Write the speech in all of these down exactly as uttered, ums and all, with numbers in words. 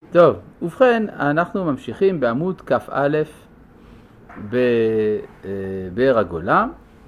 טוב, ובכן, אנחנו ממשיכים בעמוד כף א' בבאר הגולה,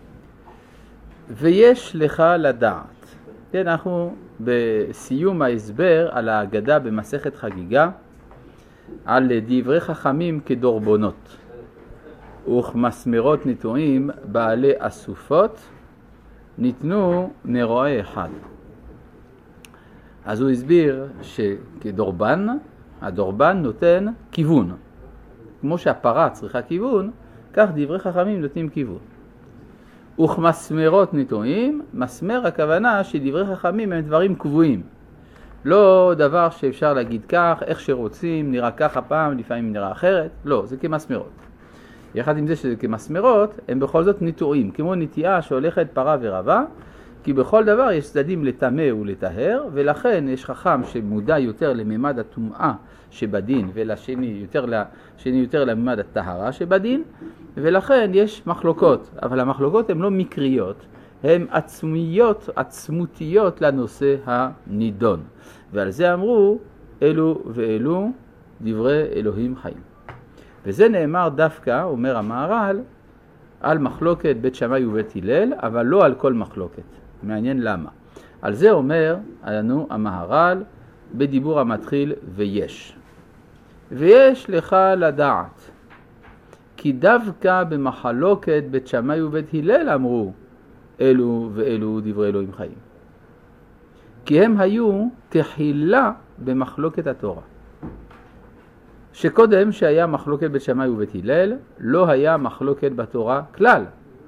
ויש לך לדעת. כן, אנחנו בסיום ההסבר על ההגדה במסכת חגיגה, על דברי חכמים כדורבונות, וכמסמרות נטועים בעלי אסופות, ניתנו מרועה אחד. אז הוא הסביר שכדורבן, הדורבן נותן כיוון. כמו שהפרה צריכה כיוון, כך דברי חכמים נותנים כיוון. וכמסמרות נטועים, מסמר הכוונה שדברי חכמים הם דברים קבועים. לא דבר שאפשר להגיד כך, איך שרוצים, נראה ככה פעם, לפעמים נראה אחרת. לא, זה כמסמרות. יחד עם זה שזה כמסמרות, הם בכל זאת נטועים, כמו נטיעה שהולכת פרה ורבה, כי בכל דבר יש צדדים לטמא ולטהר, ולכן יש חכם שמודע יותר לממד הטומאה שבדין, ולשני יותר, לשני יותר לממד הטהרה שבדין, ולכן יש מחלוקות, אבל המחלוקות הן לא מקריות, הן עצמיות, עצמותיות לנושא הנידון. ועל זה אמרו, אלו ואלו דברי אלוהים חיים. וזה נאמר דווקא, אומר המהר"ל, על מחלוקת בית שמאי ובית הלל, אבל לא על כל מחלוקת. מעניין למה. על זה אומר לנו המהר"ל בדיבור המתחיל ויש. ויש לך לדעת, כי דווקא במחלוקת בית שמאי ובית הלל אמרו, אלו ואלו דברי אלוהים חיים. כי הם היו כחילה במחלוקת התורה. שקודם שהיה מחלוקת בית שמאי ובית הלל, לא היה מחלוקת בתורה כלל.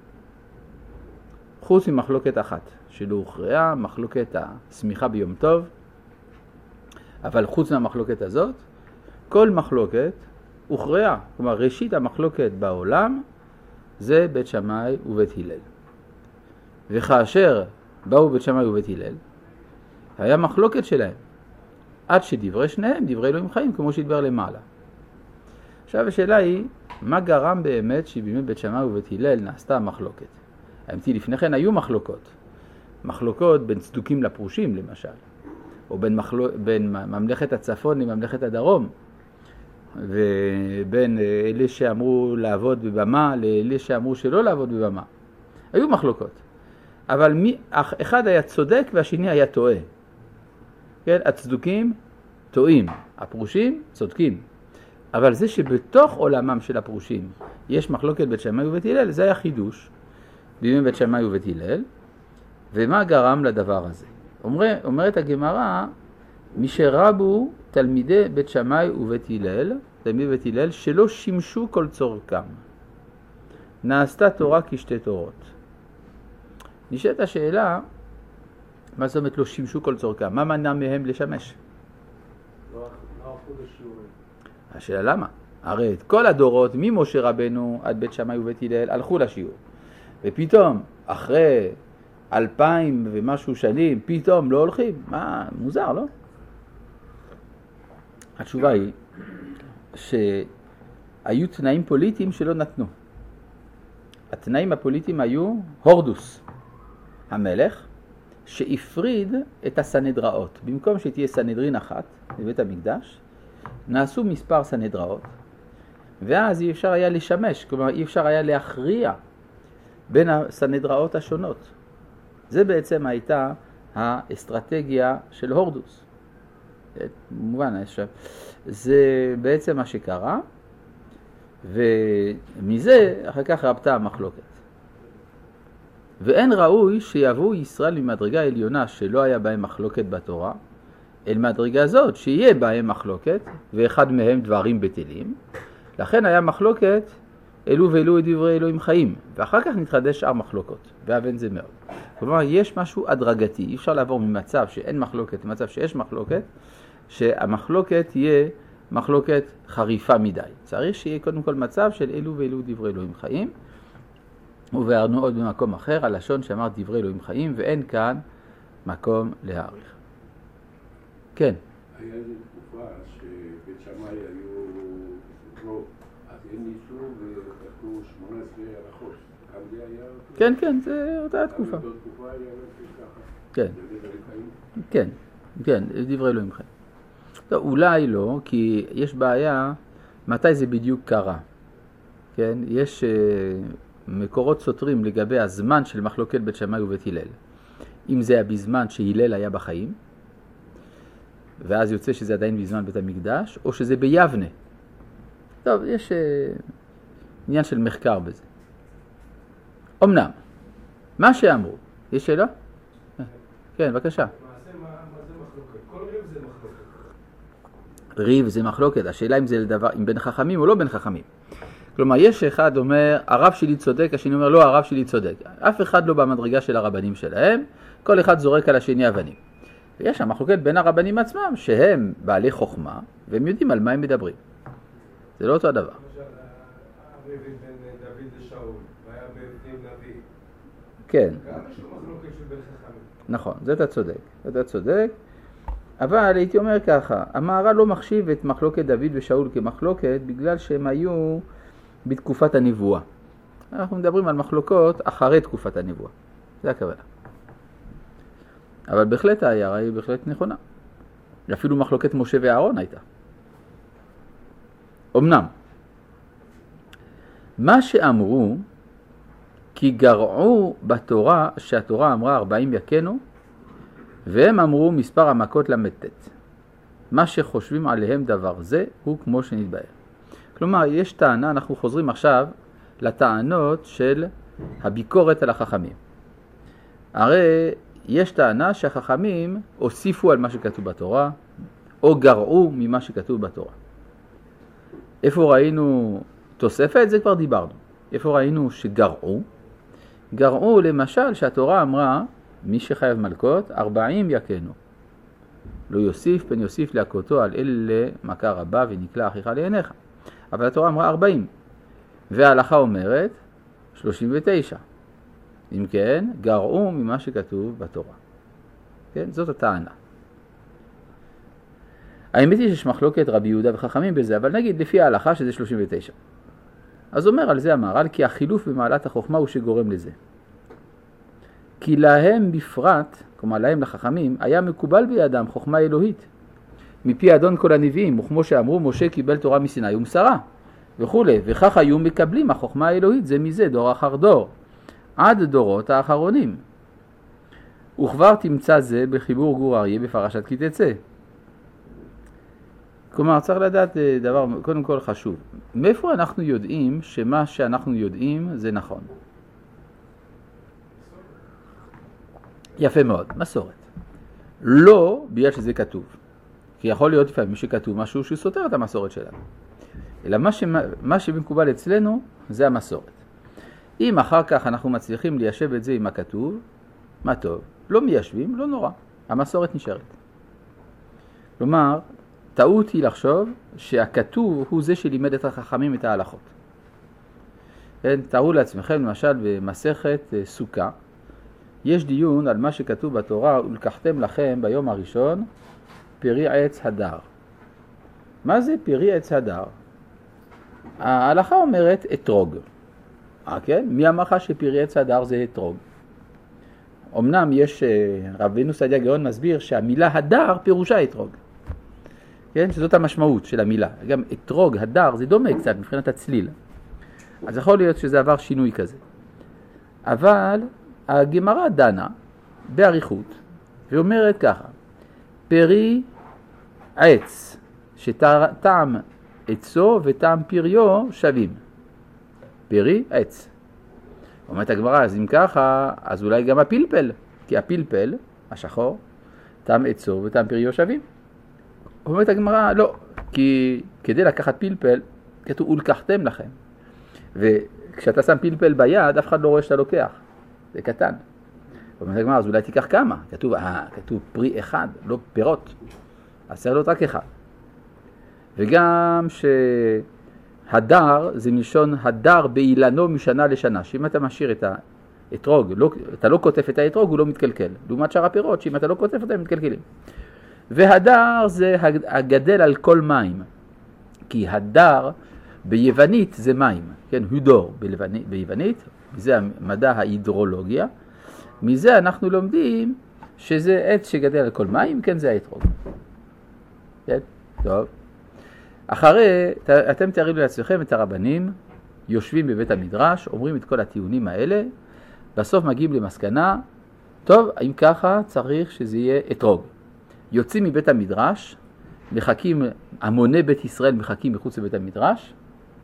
חוץ ממחלוקת אחת, שלא הוכרעה, מחלוקת הסמיכה ביום טוב. אבל חוץ מהמחלוקת הזאת, כל מחלוקת הוכרעה. כלומר, ראשית המחלוקת בעולם זה בית שמאי ובית הלל. וכאשר באו בית שמאי ובית הלל, היה מחלוקת שלהם. עד שדברי שניהם, דברי אלוהים חיים, כמו שהדבר למעלה. עכשיו השאלה היא, מה גרם באמת שבימי בית שמאי ובית הלל נעשתה מחלוקת? האמת היא, לפני כן היו מחלוקות. מחלוקות בין צדוקים לפרושים, למשל. או בין, מחלוק, בין ממלכת הצפון לממלכת הדרום. ובין אלה שאמרו לעבוד בבמה לאלה שאמרו שלא לעבוד בבמה. היו מחלוקות. אבל מי, אחד היה צודק והשני היה טועה. כן, הצדוקים טועים, הפרושים צודקים. אבל זה שבתוך עולמם של הפרושים יש מחלוקת בית שמאי ובית הלל, זה היה חידוש בימי בית שמאי ובית הלל. ומה גרם לדבר הזה? אומר, אומרת הגמרא, מי שרבו תלמידי בית שמאי ובית הלל, תלמידי בית הלל, שלא שימשו כל צורכם. נעשתה תורה כשתי תורות. נשאלת השאלה, מה זאת אומרת לא שימשו כל צורכם? מה מנע מהם לשמש? לא הלכו לשיעורים. השאלה למה? הרי את כל הדורות, ממשה רבנו עד בית שמאי ובית הלל, הלכו לשיעור. ופתאום, אחרי אלפיים ומשהו שנים, פתאום לא הולכים. מה? מוזר, לא? התשובה היא שהיו תנאים פוליטיים שלא נתנו. התנאים הפוליטיים היו הורדוס, המלך, שהפריד את הסנהדראות. במקום שתהיה סנהדרין אחת בבית המקדש, נעשו מספר סנהדראות, ואז אי אפשר היה לשמש, כלומר אי אפשר היה להכריע בין הסנהדראות השונות. זה בעצם הייתה האסטרטגיה של הורדוס. במובן, זה בעצם מה שקרה, ומזה אחר כך רבתה המחלוקת. ואין ראוי שיבואו ישראל ממדרגה עליונה שלא היה בהם מחלוקת בתורה, אל מדרגה זאת שיהיה בהם מחלוקת, ואחד מהם דברים בטלים. לכן היה מחלוקת, אלו ואלו דברי אלוהים חיים, ואחר כך נתחדש שאר מחלוקות, ואבן זה מאוד. כלומר, יש משהו הדרגתי, אי אפשר לעבור ממצב שאין מחלוקת למצב שיש מחלוקת, שהמחלוקת תהיה מחלוקת חריפה מדי. צריך שיהיה קודם כל מצב של אלו ואלו דברי אלוהים חיים, ובארנו עוד במקום אחר, הלשון שאמר דברי אלוהים חיים, ואין כאן מקום להאריך. כן. היה איזו תקופה שבית שמאי היו רוב, אז הם ניסו וכתבו שמונה עשרה הלכות. גם זה היה... כן, כן, זה אותה תקופה. אותה תקופה היה ככה. כן. כן, כן, דברי אלוהים חיים. לא, אולי לא, כי יש בעיה מתי זה בדיוק קרה. כן? יש uh, מקורות סותרים לגבי הזמן של מחלוקת בית שמאי ובית הלל. אם זה היה בזמן שהלל היה בחיים, ואז יוצא שזה עדיין בזמן בית המקדש, או שזה ביבנה. טוב, יש uh, עניין של מחקר בזה. אמנם, מה שאמרו, יש שאלה? כן, בבקשה. ריב זה מחלוקת, השאלה אם זה לדבר, אם בין חכמים או לא בין חכמים. כלומר, יש אחד אומר, הרב שלי צודק, השני אומר, לא, הרב שלי צודק. אף אחד לא במדרגה של הרבנים שלהם, כל אחד זורק על השני אבנים. ויש שם מחלוקת בין הרבנים עצמם, שהם בעלי חוכמה, והם יודעים על מה הם מדברים. זה לא אותו הדבר. למשל, הריב בין דוד לשאול, והיה בין נביא. כן. גם יש לו מחלוקת של בין חכמים. נכון, זה אתה צודק, אתה צודק. אבל הייתי אומר ככה, המהר"ל לא מחשיב את מחלוקת דוד ושאול כמחלוקת בגלל שהם היו בתקופת הנבואה. אנחנו מדברים על מחלוקות אחרי תקופת הנבואה. זה הכוונה. אבל בהחלט ההערה היא בהחלט נכונה. אפילו מחלוקת משה ואהרון הייתה. אמנם, מה שאמרו כי גרעו בתורה שהתורה אמרה ארבעים יקנו, והם אמרו מספר המכות למתת. מה שחושבים עליהם דבר זה הוא כמו שנתבהר. כלומר, יש טענה, אנחנו חוזרים עכשיו לטענות של הביקורת על החכמים. הרי יש טענה שהחכמים הוסיפו על מה שכתוב בתורה, או גרעו ממה שכתוב בתורה. איפה ראינו תוספת? זה כבר דיברנו. איפה ראינו שגרעו? גרעו למשל שהתורה אמרה, מי שחייב מלכות, ארבעים יקנו. לא יוסיף פן יוסיף להכותו על אלה מכה רבה ונקלה אחיך לעיניך. אבל התורה אמרה ארבעים. וההלכה אומרת שלושים ותשע. אם כן, גרעו ממה שכתוב בתורה. כן? זאת הטענה. האמת היא שיש מחלוקת רבי יהודה וחכמים בזה, אבל נגיד לפי ההלכה שזה שלושים ותשע. אז אומר על זה המהר"ל כי החילוף במעלת החוכמה הוא שגורם לזה. כי להם בפרט, כלומר להם לחכמים, היה מקובל בידם חוכמה אלוהית. מפי אדון כל הנביאים, וכמו שאמרו, משה קיבל תורה מסיני ומסרה, וכו'. וכך היו מקבלים החוכמה האלוהית, זה מזה, דור אחר דור, עד דורות האחרונים. וכבר תמצא זה בחיבור גור אריה בפרשת כי תצא. כלומר, צריך לדעת דבר, קודם כל חשוב. מאיפה אנחנו יודעים שמה שאנחנו יודעים זה נכון? יפה מאוד, מסורת. לא בגלל שזה כתוב. כי יכול להיות לפעמים שכתוב משהו שסותר את המסורת שלנו. אלא מה, שמה, מה שמקובל אצלנו זה המסורת. אם אחר כך אנחנו מצליחים ליישב את זה עם הכתוב, מה טוב. לא מיישבים, לא נורא. המסורת נשארת. כלומר, טעות היא לחשוב שהכתוב הוא זה שלימד את החכמים את ההלכות. כן, תארו לעצמכם, למשל במסכת סוכה, יש דיון על מה שכתוב בתורה, ולקחתם לכם ביום הראשון פרי עץ הדר. מה זה פרי עץ הדר? ההלכה אומרת אתרוג. אה, כן? מי אמר לך שפרי עץ הדר זה אתרוג? אמנם יש, רבינו סעדיה גאון מסביר שהמילה הדר פירושה אתרוג. כן? שזאת המשמעות של המילה. גם אתרוג, הדר, זה דומה קצת מבחינת הצליל. אז יכול להיות שזה עבר שינוי כזה. אבל הגמרא דנה בעריכות ואומרת ככה, פרי עץ שטעם עצו וטעם פריו שווים. פרי עץ. אומרת הגמרא, אז אם ככה, אז אולי גם הפלפל, כי הפלפל, השחור, טעם עצו וטעם פריו שווים. אומרת הגמרא, לא, כי כדי לקחת פלפל, כתוב ולקחתם לכם. וכשאתה שם פלפל ביד, אף אחד לא רואה שאתה לוקח. זה קטן. אומרת הגמרא, אז אולי תיקח כמה. כתוב, אה, כתוב פרי אחד, לא פירות. אז צריך להיות רק אחד. וגם שהדר זה מלשון הדר באילנו משנה לשנה. שאם אתה משאיר את האתרוג, לא, אתה לא כותף את האתרוג, הוא לא מתקלקל. לעומת שאר הפירות, שאם אתה לא כותף אותם, הם מתקלקלים. והדר זה הגדל על כל מים. כי הדר ביוונית זה מים. כן, הודור ביוונית, ביוונית. זה המדע ההידרולוגיה. מזה אנחנו לומדים שזה עץ שגדל על כל מים, כן, זה האתרוג. כן? טוב. אחרי, אתם תארו לעצמכם את הרבנים, יושבים בבית המדרש, אומרים את כל הטיעונים האלה, בסוף מגיעים למסקנה, טוב, אם ככה צריך שזה יהיה אתרוג. יוצאים מבית המדרש, מחכים, המוני בית ישראל מחכים מחוץ לבית המדרש,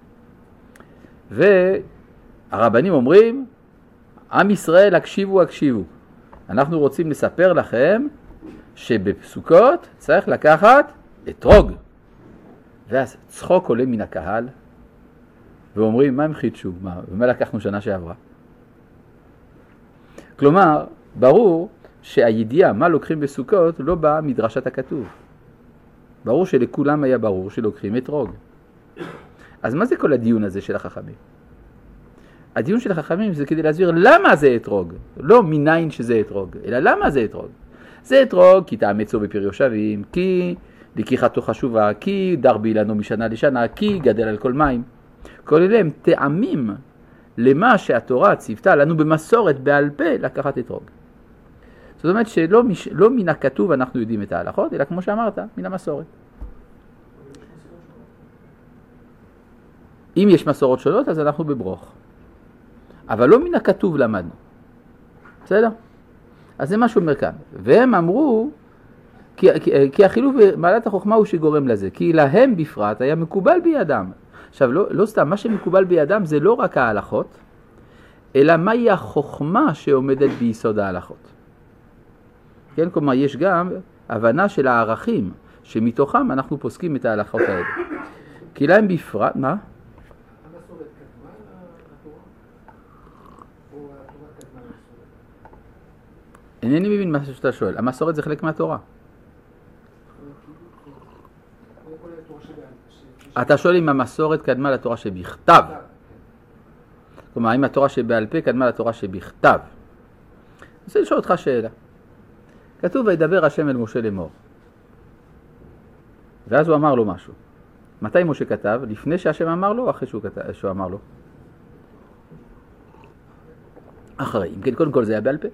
והרבנים אומרים, עם ישראל, הקשיבו, הקשיבו. אנחנו רוצים לספר לכם שבסוכות צריך לקחת אתרוג. ואז צחוק עולה מן הקהל, ואומרים, מה הם חידשו? מה, ומה לקחנו שנה שעברה? כלומר, ברור שהידיעה מה לוקחים בסוכות לא באה מדרשת הכתוב. ברור שלכולם היה ברור שלוקחים אתרוג. אז מה זה כל הדיון הזה של החכמים? הדיון של החכמים זה כדי להסביר למה זה אתרוג, לא מניין שזה אתרוג, אלא למה זה אתרוג. זה אתרוג כי תאמצו בפריו שווים, כי לקיחתו חשובה, כי דרבי לנו משנה לשנה, כי גדל על כל מים. כל אלה הם טעמים למה שהתורה ציוותה לנו במסורת בעל פה לקחת אתרוג. זאת אומרת שלא מש... לא מן הכתוב אנחנו יודעים את ההלכות, אלא כמו שאמרת, מן המסורת. אם יש מסורות שונות, אז אנחנו בברוך. אבל לא מן הכתוב למדנו. בסדר? אז זה משהו אומר כאן. והם אמרו, כי, כי, כי החילוף במעלת החוכמה הוא שגורם לזה. כי להם בפרט היה מקובל בידם. עכשיו, לא, לא סתם, מה שמקובל בידם זה לא רק ההלכות, אלא מהי החוכמה שעומדת ביסוד ההלכות. כן, כלומר, יש גם הבנה של הערכים, שמתוכם אנחנו פוסקים את ההלכות האלה. כי להם בפרט, מה? המסורת קדמה לתורה? או התורה קדמה למסורת? אינני מבין מה שאתה שואל. המסורת זה חלק מהתורה. אתה שואל אם המסורת קדמה לתורה שבכתב. כלומר, אם התורה שבעל פה קדמה לתורה שבכתב. אני רוצה לשאול אותך שאלה. כתוב, וידבר השם אל משה לאמור. ואז הוא אמר לו משהו. מתי משה כתב? לפני שהשם אמר לו או אחרי שהוא, כתב, שהוא אמר לו? אחרי. אם כן, קודם כל זה היה בעל פה.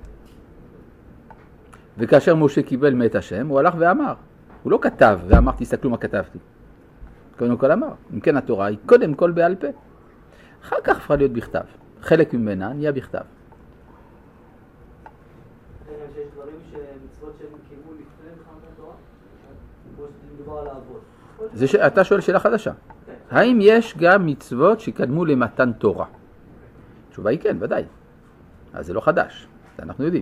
וכאשר משה קיבל מאת השם, הוא הלך ואמר. הוא לא כתב ואמר, תסתכלו מה כתבתי. קודם כל אמר. אם כן, התורה היא קודם כל בעל פה. אחר כך הפכה להיות בכתב. חלק ממנה נהיה בכתב. שיש דברים שמצוות שהם קיימו לפני מלחמת התורה, כמו שמדובר על האבות. אתה שואל שאלה חדשה. האם יש גם מצוות שקדמו למתן תורה? התשובה היא כן, ודאי. אז זה לא חדש, זה אנחנו יודעים.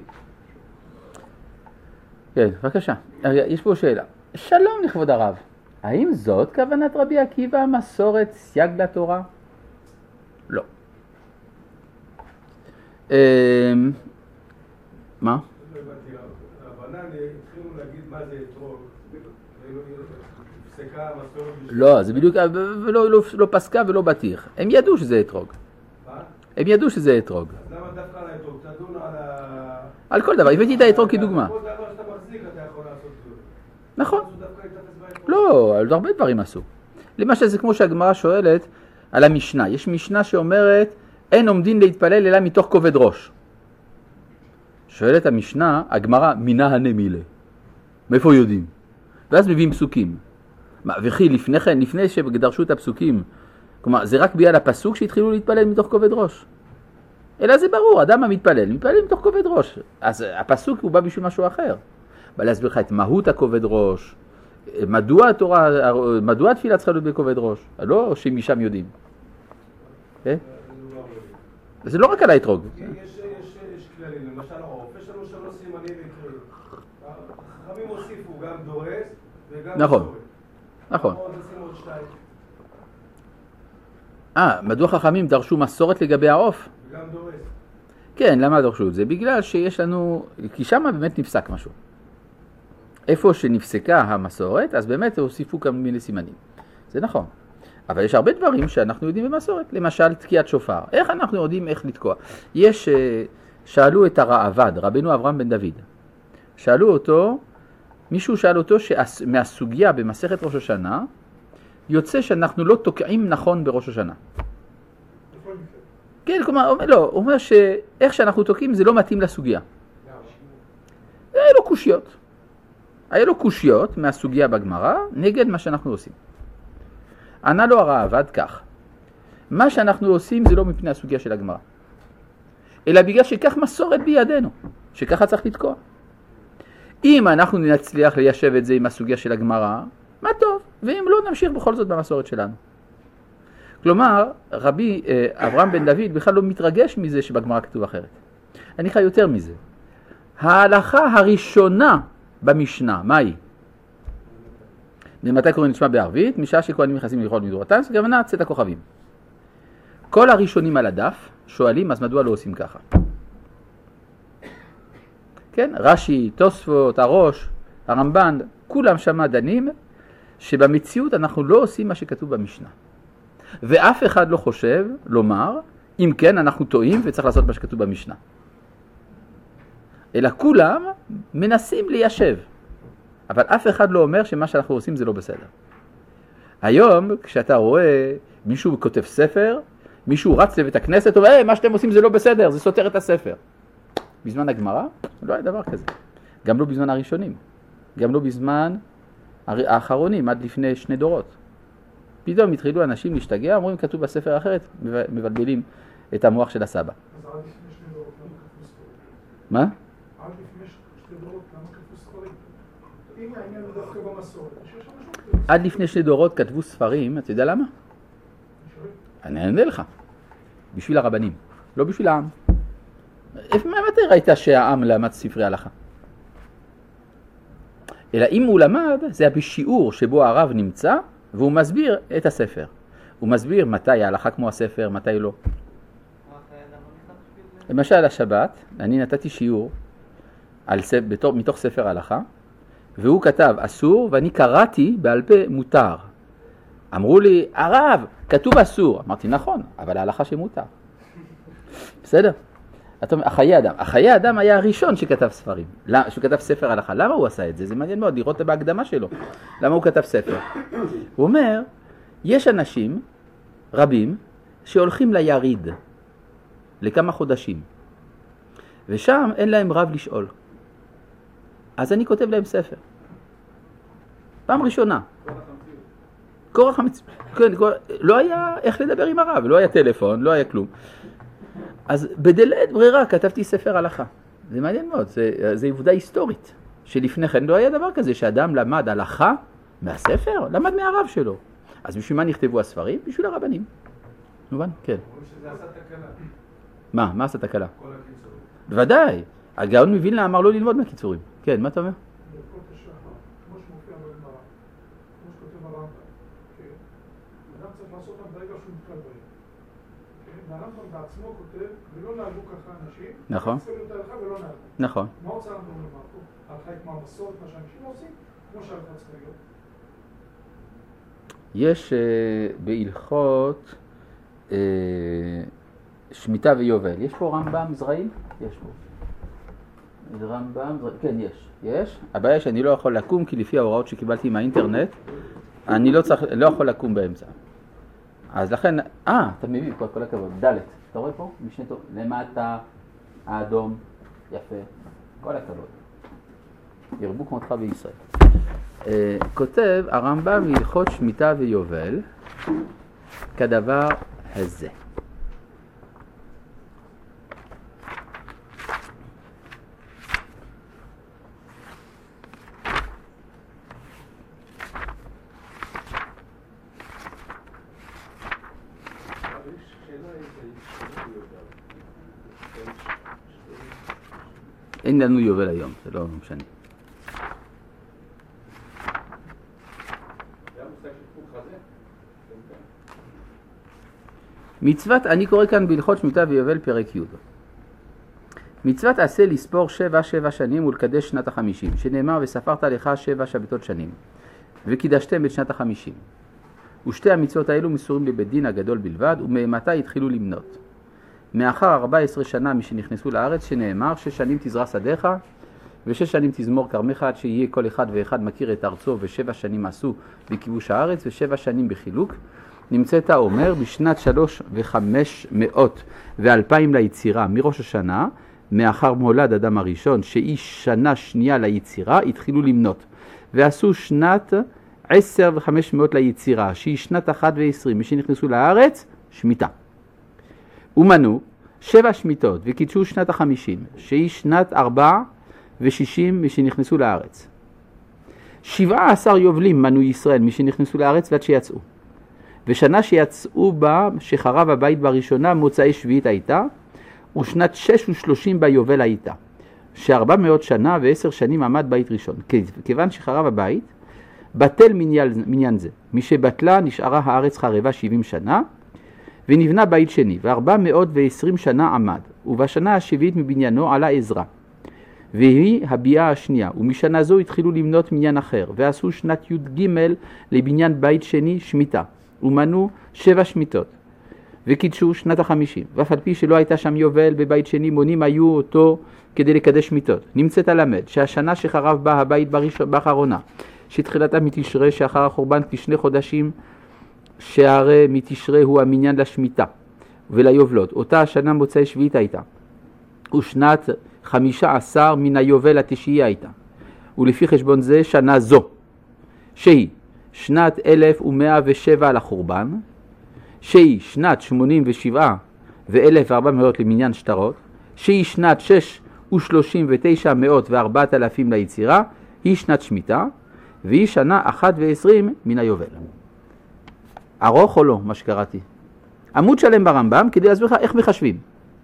כן, בבקשה. יש פה שאלה. שלום לכבוד הרב. האם זאת כוונת רבי עקיבא, מסורת סייג לתורה? לא. מה? הבנה, התחילו להגיד מה זה אתרוג, הפסקה המסורת... לא, זה בדיוק, לא פסקה ולא בטיח. הם ידעו שזה אתרוג. מה? הם ידעו שזה אתרוג. אז למה דווקא על האתרוג? תדון על ה... על כל דבר, הבאתי את האתרוג כדוגמה. כל דבר שאתה מחזיק אתה יכול לעשות זאת. נכון. לא, על הרבה דברים עשו. למשל זה כמו שהגמרא שואלת על המשנה. יש משנה שאומרת, אין עומדין להתפלל אלא מתוך כובד ראש. שואלת המשנה, הגמרא, מינה הנמילה. מאיפה יודעים? ואז מביאים פסוקים. מה, וכי לפני כן, לפני שדרשו את הפסוקים, כלומר, זה רק בגלל הפסוק שהתחילו להתפלל מתוך כובד ראש. אלא זה ברור, אדם המתפלל, מתפלל מתוך כובד ראש. אז הפסוק הוא בא בשביל משהו אחר. בא להסביר לך את מהות הכובד ראש, מדוע התורה, מדוע התפילה צריכה להיות בכובד ראש? לא שמשם יודעים. זה לא רק על האתרוג. יש כללים, למשל העוף, יש לנו שלוש סימנים עיקריים. החכמים הוסיפו גם דורס וגם נכון, נכון. אה, מדוע חכמים דרשו מסורת לגבי העוף? וגם דורס. כן, למה דרשו את זה? בגלל שיש לנו, כי שם באמת נפסק משהו. איפה שנפסקה המסורת, אז באמת הוסיפו כמה מיני סימנים. זה נכון. אבל יש הרבה דברים שאנחנו יודעים במסורת. למשל, תקיעת שופר. איך אנחנו יודעים איך לתקוע? יש, שאלו את הרעבד, רבנו אברהם בן דוד. שאלו אותו, מישהו שאל אותו שמהסוגיה במסכת ראש השנה, יוצא שאנחנו לא תוקעים נכון בראש השנה. כן, כלומר, לא, הוא אומר שאיך שאנחנו תוקעים זה לא מתאים לסוגיה. זה לא קושיות. היה לו קושיות מהסוגיה בגמרא נגד מה שאנחנו עושים. ענה לו הראב"ד כך, מה שאנחנו עושים זה לא מפני הסוגיה של הגמרא, אלא בגלל שכך מסורת בידינו, שככה צריך לתקוע. אם אנחנו נצליח ליישב את זה עם הסוגיה של הגמרא, מה טוב, ואם לא נמשיך בכל זאת במסורת שלנו. כלומר, רבי אברהם בן דוד בכלל לא מתרגש מזה שבגמרא כתוב אחרת. אני חי יותר מזה. ההלכה הראשונה במשנה, מה היא? ממתי קוראים נשמע בערבית? משעה שכהנים נכנסים לאכול מדורתן, זה כוונה צאת הכוכבים. כל הראשונים על הדף שואלים, אז מדוע לא עושים ככה? כן, רש"י, תוספות, הראש, הרמב"ן, כולם שמה דנים שבמציאות אנחנו לא עושים מה שכתוב במשנה. ואף אחד לא חושב לומר, אם כן אנחנו טועים וצריך לעשות מה שכתוב במשנה. אלא כולם מנסים ליישב. אבל אף אחד לא אומר שמה שאנחנו עושים זה לא בסדר. היום כשאתה רואה מישהו כותב ספר, מישהו רץ לבית הכנסת, אומר, hey, מה שאתם עושים זה לא בסדר, זה סותר את הספר. בזמן הגמרא לא היה דבר כזה. גם לא בזמן הראשונים. גם לא בזמן האחרונים, עד לפני שני דורות. פתאום התחילו אנשים להשתגע, אומרים כתוב בספר אחרת, מבלבלים את המוח של הסבא. אז עד לפני שני דורות, למה כתבו ספרים? מה? עד לפני שני דורות, למה כתבו ספרים? אם העניין הוא דווקא במסורת, שיש משהו... עד לפני שני דורות כתבו ספרים, אתה יודע למה? אני אענה לך. בשביל הרבנים, לא בשביל העם. איפה מה אתה ראית שהעם למד ספרי הלכה? אלא אם הוא למד, זה היה בשיעור שבו הרב נמצא, והוא מסביר את הספר. הוא מסביר מתי ההלכה כמו הספר, מתי לא. למשל, השבת, אני נתתי שיעור על, בתור, מתוך ספר הלכה, והוא כתב אסור, ואני קראתי בעל פה מותר. אמרו לי, הרב, כתוב אסור. אמרתי, נכון, אבל ההלכה שמותר. בסדר? החיי אדם. החיי אדם היה הראשון שכתב ספרים, שכתב ספר הלכה. למה הוא עשה את זה? זה מעניין מאוד לראות בהקדמה שלו. למה הוא כתב ספר? הוא אומר, יש אנשים רבים שהולכים ליריד לכמה חודשים, ושם אין להם רב לשאול. אז אני כותב להם ספר. פעם ראשונה. כורח המציאות. כן, לא היה איך לדבר עם הרב, לא היה טלפון, לא היה כלום. אז בדלת ברירה כתבתי ספר הלכה. זה מעניין מאוד, זה, זה עובדה היסטורית. שלפני כן לא היה דבר כזה שאדם למד הלכה מהספר, למד מהרב שלו. אז בשביל מה נכתבו הספרים? בשביל הרבנים. מובן? כן. אומרים שזה עשה תקלה. מה? מה עשה תקלה? כל הקיצורים. בוודאי. הגאון מווילנה אמר לו ללמוד מהקיצורים. כן, מה אתה אומר? ברכות השחר, כמו שמופיע בגמרא, כמו שכותב הרמב"ם, כן? אדם צריך לעשות אותם ברגע שהוא נתקל בהם. והרמב"ם בעצמו כותב, ולא נהגו ככה אנשים, נכון. צריכים להיות הלכה ולא נהגו. נכון. מה רוצה הרמב"ם לומר פה? הלכה היא כמו המסורת, מה שאנשים עושים, כמו שהלכה צריכה להיות. יש uh, בהלכות uh, שמיטה ויובל. יש פה רמב"ם זרעים? יש פה. רמב"ם זרעים? כן, יש. יש. הבעיה שאני לא יכול לקום, כי לפי ההוראות שקיבלתי מהאינטרנט, אני לא, צריך, לא יכול לקום באמצע. אז לכן, אה, אתה מבין, כל, כל הכבוד, דלת. אתה רואה פה? משנה טוב. למטה, האדום, יפה. כל הכבוד. ירבו כמותך בישראל. Uh, כותב הרמב"ם בהלכות שמיטה ויובל כדבר הזה. אין לנו יובל היום, זה לא משנה. מצוות, אני קורא כאן בהלכות שמיטה ויובל פרק י'. מצוות עשה לספור שבע שבע שנים ולקדש שנת החמישים, שנאמר וספרת לך שבע שבתות שנים, וקידשתם את שנת החמישים. ושתי המצוות האלו מסורים לבית דין הגדול בלבד, ומאמתה התחילו למנות. מאחר ארבע עשרה שנה משנכנסו לארץ, שנאמר שש שנים תזרע שדיך, ושש שנים תזמור כרמך, עד שיהיה כל אחד ואחד מכיר את ארצו, ושבע שנים עשו בכיבוש הארץ, ושבע שנים בחילוק. נמצאת אומר בשנת שלוש וחמש מאות ואלפיים ליצירה מראש השנה, מאחר מולד אדם הראשון, שהיא שנה שנייה ליצירה, התחילו למנות. ועשו שנת עשר וחמש מאות ליצירה, שהיא שנת אחת ועשרים, משנכנסו לארץ, שמיטה. ומנו שבע שמיטות, וקידשו שנת החמישים, שהיא שנת ארבע ושישים משנכנסו לארץ. שבעה עשר יובלים מנו ישראל משנכנסו לארץ ועד שיצאו. ושנה שיצאו בה, שחרב הבית בראשונה, מוצאי שביעית הייתה, ושנת שש ושלושים ביובל הייתה. שארבע מאות שנה ועשר שנים עמד בית ראשון. כיוון שחרב הבית, בטל מניין, מניין זה. מי שבטלה נשארה הארץ חרבה שבעים שנה, ונבנה בית שני, וארבע מאות ועשרים שנה עמד. ובשנה השביעית מבניינו עלה עזרא. והיא הביאה השנייה, ומשנה זו התחילו למנות מניין אחר, ועשו שנת י"ג לבניין בית שני שמיטה, ומנו שבע שמיטות, וקידשו שנת החמישים, ואף על פי שלא הייתה שם יובל בבית שני, מונים היו אותו כדי לקדש שמיטות. נמצאת הלמד שהשנה שחרב בה הבית באחרונה, שתחילתה מתשרה שאחר החורבן כשני חודשים, שהרי מתשרה הוא המניין לשמיטה וליובלות, אותה השנה מוצאי שביעית הייתה, ושנת חמישה עשר מן היובל התשיעי הייתה, ולפי חשבון זה שנה זו, שהיא שנת אלף ומאה ושבע לחורבן, שהיא שנת שמונים ושבעה ואלף וארבע מאות למניין שטרות, שהיא שנת שש ושלושים ותשע מאות וארבעת אלפים ליצירה, היא שנת שמיטה, והיא שנה אחת ועשרים מן היובל. ארוך או לא, מה שקראתי? עמוד שלם ברמב"ם כדי להסביר לך איך מחשבים.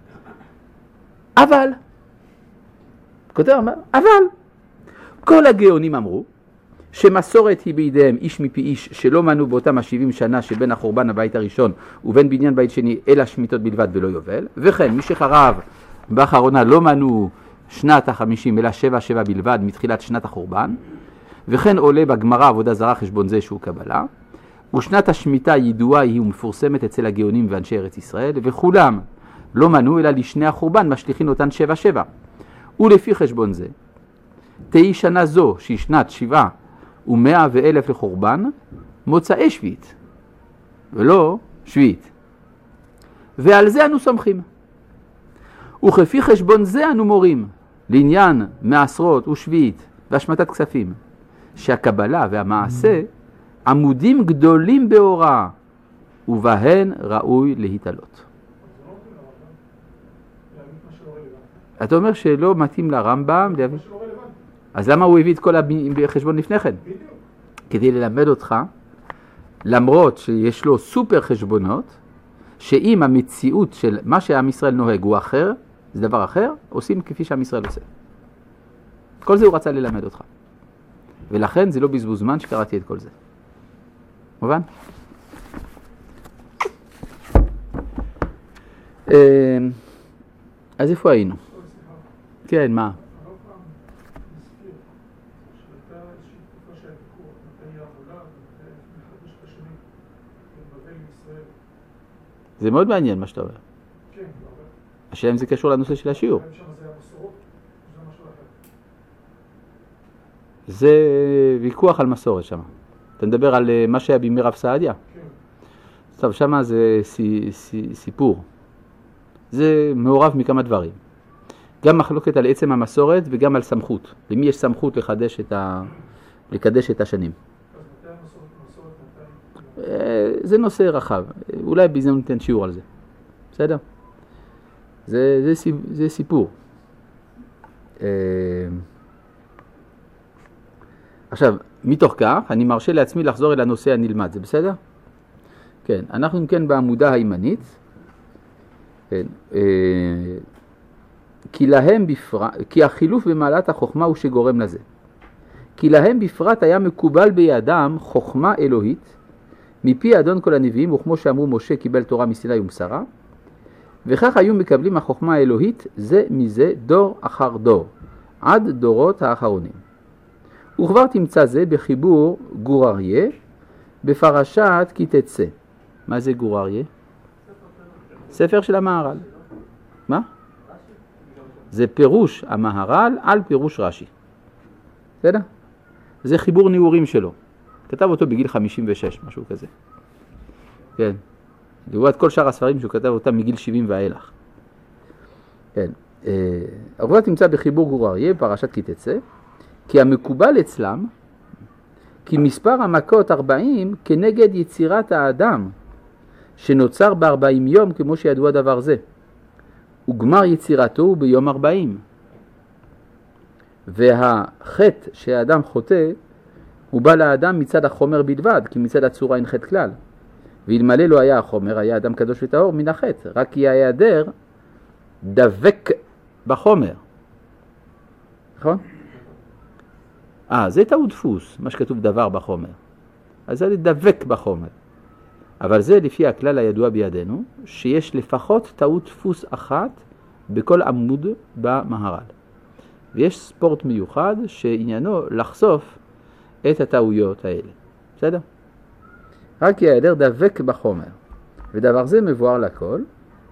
אבל, כותב אומר, אבל, כל הגאונים אמרו, שמסורת היא בידיהם איש מפי איש, שלא מנו באותם השבעים שנה שבין החורבן הבית הראשון ובין בניין בית שני, אלא שמיטות בלבד ולא יובל, וכן מי שחרב באחרונה לא מנו שנת החמישים, אלא שבע שבע בלבד מתחילת שנת החורבן, וכן עולה בגמרא עבודה זרה חשבון זה שהוא קבלה, ושנת השמיטה ידועה היא ומפורסמת אצל הגאונים ואנשי ארץ ישראל, וכולם לא מנו אלא לשני החורבן משליחין אותן שבע שבע. ולפי חשבון זה, תהי שנה זו שהיא שנת שבעה ומאה ואלף לחורבן, מוצאי שביעית, ולא שביעית. ועל זה אנו סומכים. וכפי חשבון זה אנו מורים, לעניין מעשרות ושביעית והשמטת כספים, שהקבלה והמעשה עמודים גדולים בהוראה, ובהן ראוי להתעלות. אתה אומר שלא מתאים לרמב"ם, אז למה הוא הביא את כל החשבון לפני כן? כדי ללמד אותך, למרות שיש לו סופר חשבונות, שאם המציאות של מה שעם ישראל נוהג הוא אחר, זה דבר אחר, עושים כפי שעם ישראל עושה. כל זה הוא רצה ללמד אותך. ולכן זה לא בזבוז זמן שקראתי את כל זה. מובן? אז איפה היינו? כן, מה? זה מאוד מעניין מה שאתה אומר. השאלה אם זה קשור לנושא של השיעור. זה ויכוח על מסורת שם. אתה מדבר על מה שהיה בימי רב סעדיה. טוב, שם זה סיפור. זה מעורב מכמה דברים. גם מחלוקת על עצם המסורת וגם על סמכות. למי יש סמכות לחדש את ה... לקדש את השנים. זה נושא רחב. אולי בזמן ניתן שיעור על זה. בסדר? זה, זה, זה סיפור. עכשיו, מתוך כך, אני מרשה לעצמי לחזור אל הנושא הנלמד. זה בסדר? כן. אנחנו כן בעמודה הימנית. כן. כי להם בפרט, כי החילוף במעלת החוכמה הוא שגורם לזה. כי להם בפרט היה מקובל בידם חוכמה אלוהית, מפי אדון כל הנביאים, וכמו שאמרו משה קיבל תורה מסיני ומסרה, וכך היו מקבלים החוכמה האלוהית זה מזה דור אחר דור, עד דורות האחרונים. וכבר תמצא זה בחיבור גור אריה, בפרשת כי תצא. מה זה גור אריה? ספר של המהר"ל. מה? זה פירוש המהר"ל על פירוש רש"י. בסדר? זה חיבור ניעורים שלו. כתב אותו בגיל חמישים ושש, משהו כזה. כן. לעומת כל שאר הספרים שהוא כתב אותם מגיל שבעים ואילך. כן. הרב תמצא בחיבור גור אריה, פרשת כי תצא, כי המקובל אצלם, כי מספר המכות ארבעים כנגד יצירת האדם, שנוצר בארבעים יום כמו שידוע דבר זה. וגמר יצירתו הוא ביום ארבעים. והחטא שהאדם חוטא, הוא בא לאדם מצד החומר בלבד, כי מצד הצורה אין חטא כלל. ואלמלא לא היה החומר, היה אדם קדוש וטהור מן החטא, רק כי ההיעדר דבק בחומר. נכון? אה, זה טעות דפוס, מה שכתוב דבר בחומר. אז זה דבק בחומר. אבל זה לפי הכלל הידוע בידינו, שיש לפחות טעות דפוס אחת בכל עמוד במהר"ל. ויש ספורט מיוחד שעניינו לחשוף את הטעויות האלה. בסדר? רק כי ההיעדר דבק בחומר. ודבר זה מבואר לכל,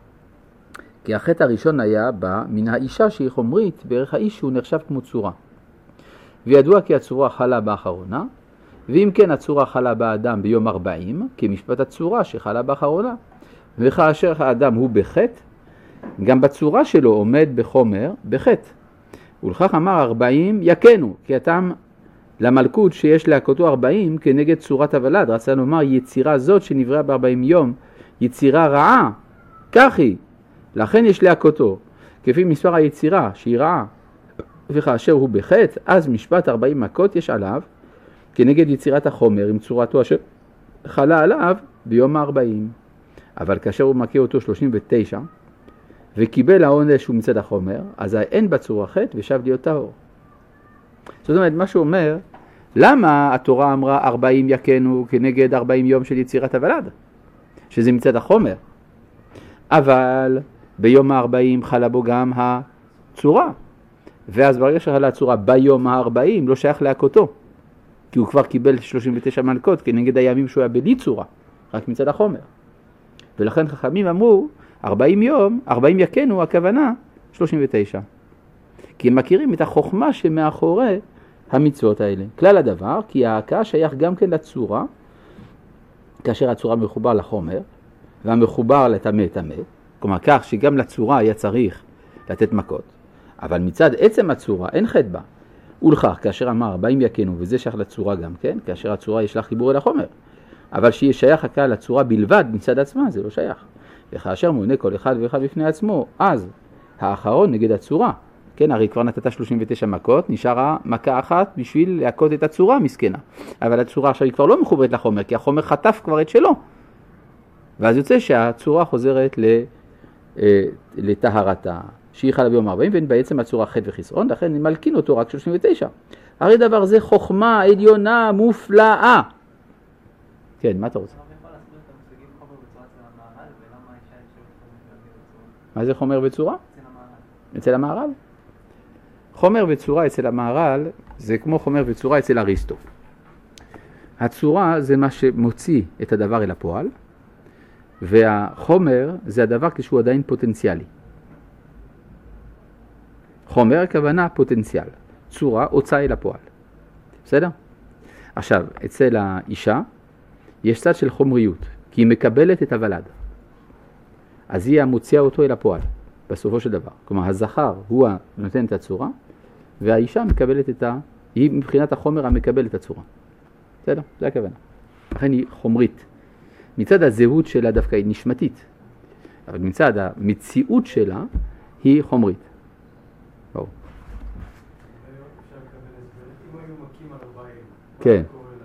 כי החטא הראשון היה בא מן האישה שהיא חומרית, בערך האיש שהוא נחשב כמו צורה. וידוע כי הצורה חלה באחרונה, ואם כן הצורה חלה באדם ביום ארבעים, כמשפט הצורה שחלה באחרונה. וכאשר האדם הוא בחטא, גם בצורה שלו עומד בחומר בחטא. ולכך אמר ארבעים יקנו, כי הטעם למלכות שיש להכותו ארבעים כנגד צורת הוולד. רצה לומר יצירה זאת שנבראה בארבעים יום, יצירה רעה, כך היא. לכן יש להכותו, כפי מספר היצירה שהיא רעה. וכאשר הוא בחטא, אז משפט ארבעים מכות יש עליו, כנגד יצירת החומר עם צורתו אשר חלה עליו ביום הארבעים. אבל כאשר הוא מכה אותו שלושים ותשע, וקיבל העונש הוא מצד החומר, אז אין בצורה חטא ושב להיות טהור. זאת אומרת, מה שהוא אומר, למה התורה אמרה ארבעים יקנו כנגד ארבעים יום של יצירת הוולד? שזה מצד החומר. אבל ביום הארבעים חלה בו גם הצורה. ואז ברגע שחלה הצורה ביום הארבעים לא שייך להכותו. כי הוא כבר קיבל שלושים ותשע מלכות כנגד הימים שהוא היה בלי צורה, רק מצד החומר. ולכן חכמים אמרו, ארבעים יום, ארבעים יקנו, הכוונה שלושים ותשע. כי הם מכירים את החוכמה שמאחורי המצוות האלה. כלל הדבר, כי ההכאה שייך גם כן לצורה, כאשר הצורה מחובר לחומר, והמחובר לטמא טמא, כלומר כך שגם לצורה היה צריך לתת מכות. אבל מצד עצם הצורה אין חטא בה. ולכך, כאשר אמר ארבעים יקנו, וזה שייך לצורה גם כן, כאשר הצורה יש לה חיבור אל החומר. אבל שיהיה שייך הכאה לצורה בלבד מצד עצמה, זה לא שייך. וכאשר מונה כל אחד ואחד בפני עצמו, אז האחרון נגד הצורה. כן, הרי כבר נתת שלושים ותשע מכות, נשארה מכה אחת בשביל להכות את הצורה המסכנה. אבל הצורה עכשיו היא כבר לא מחוברת לחומר, כי החומר חטף כבר את שלו. ואז יוצא שהצורה חוזרת לטהרתה, שהיא חלה ביום ארבעים, ואין בעצם הצורה חטא וחסרון, לכן מלכין אותו רק שלושים ותשע. הרי דבר זה חוכמה עליונה מופלאה. כן, מה אתה רוצה? מה זה חומר וצורה? אצל המהר"ל. חומר וצורה אצל המהר"ל זה כמו חומר וצורה אצל אריסטו. הצורה זה מה שמוציא את הדבר אל הפועל, והחומר זה הדבר כשהוא עדיין פוטנציאלי. חומר הכוונה פוטנציאל, צורה הוצאה אל הפועל. בסדר? עכשיו, אצל האישה יש צד של חומריות, כי היא מקבלת את הוולד. אז היא מוציאה אותו אל הפועל, בסופו של דבר. כלומר, הזכר הוא נותן את הצורה, והאישה מקבלת את ה... היא מבחינת החומר המקבל את הצורה. בסדר? זה הכוונה. לכן היא חומרית. מצד הזהות שלה דווקא היא נשמתית, אבל מצד המציאות שלה היא חומרית. בואו. כן.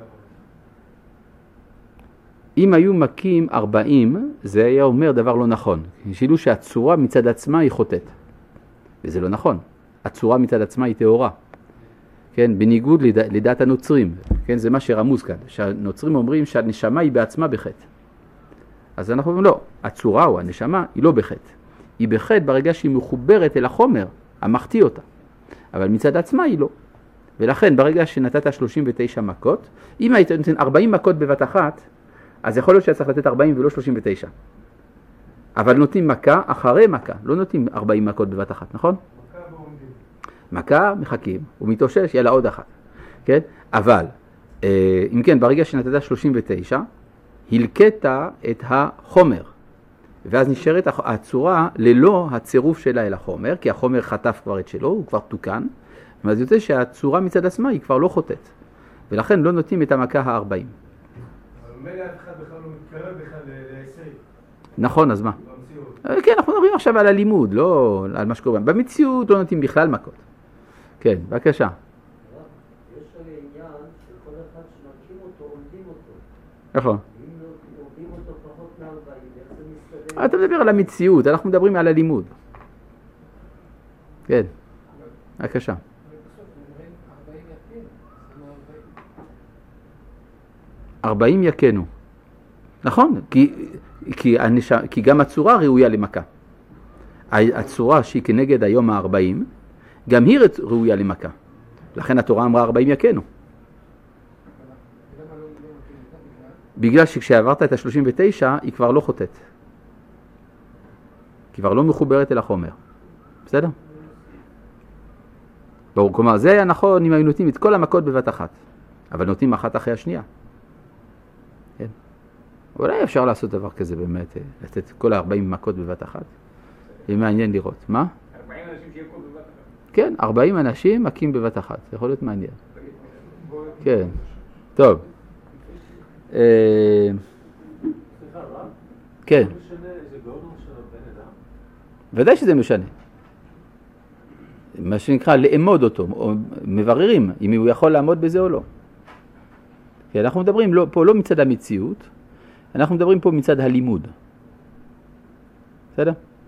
אם היו מכים ארבעים, זה היה אומר דבר לא נכון. שילו שהצורה מצד עצמה היא חוטאת. וזה לא נכון. הצורה מצד עצמה היא טהורה. כן, בניגוד לד... לדעת הנוצרים. כן, זה מה שרמוז כאן. שהנוצרים אומרים שהנשמה היא בעצמה בחטא. אז אנחנו אומרים לא, הצורה או הנשמה היא לא בחטא. היא בחטא ברגע שהיא מחוברת אל החומר, המחטיא אותה. אבל מצד עצמה היא לא. ולכן ברגע שנתת שלושים ותשע מכות, אם היית נותן ארבעים מכות בבת אחת, אז יכול להיות שצריך לתת ארבעים ולא שלושים ותשע. אבל נותנים מכה אחרי מכה, לא נותנים ארבעים מכות בבת אחת, נכון? מכה ועומדים. מכה מחכים, ומתאושש, יאללה עוד אחת. כן? אבל, אם כן, ברגע שנתת שלושים ותשע, הלקטת את החומר, ואז נשארת הצורה ללא הצירוף שלה אל החומר, כי החומר חטף כבר את שלו, הוא כבר תוקן, ואז יוצא שהצורה מצד עצמה היא כבר לא חוטאת. ולכן לא נותנים את המכה ה-ארבעים. אבל מילא אף אחד בכלל לא מתקרב בכלל ל-עשרים. נכון, אז מה? במציאות. כן, אנחנו מדברים עכשיו על הלימוד, לא על מה שקורה. במציאות לא נותנים בכלל מכות. כן, בבקשה. יש עניין שכל אחד שמקים אותו, עומדים אותו. נכון. אם עומדים אותו פחות מ-ארבעים, איך זה מסתדר? אתה מדבר על המציאות, אנחנו מדברים על הלימוד. כן, בבקשה. ובסוף אומרים ארבעים יקין, למה ארבעים? ארבעים יקנו. נכון, כי, כי, הנש... כי גם הצורה ראויה למכה. הצורה שהיא כנגד היום ה-ארבעים, גם היא ראויה למכה. לכן התורה אמרה ארבעים יקנו. ולמה לא לא מכיר אותה בכלל? בגלל שכשעברת את ה-שלושים ותשע, היא כבר לא חוטאת. היא כבר לא מחוברת אל החומר. בסדר? ברור, כלומר, זה היה נכון אם היו נותנים את כל המכות בבת אחת. אבל נותנים אחת אחרי השנייה. כן? אולי אפשר לעשות דבר כזה באמת, לתת כל ה-ארבעים מכות בבת אחת. זה מעניין לראות. מה? ארבעים אנשים שיכו בבת אחת. כן, ארבעים אנשים מכים בבת אחת. זה יכול להיות מעניין. כן. טוב. אה, סליחה, רב? כן. זה משנה, זה גאון של הבן אדם? ודאי שזה משנה. מה שנקרא לאמוד אותו, או מבררים אם הוא יכול לעמוד בזה או לא. כי אנחנו מדברים לא, פה לא מצד המציאות, אנחנו מדברים פה מצד הלימוד. בסדר?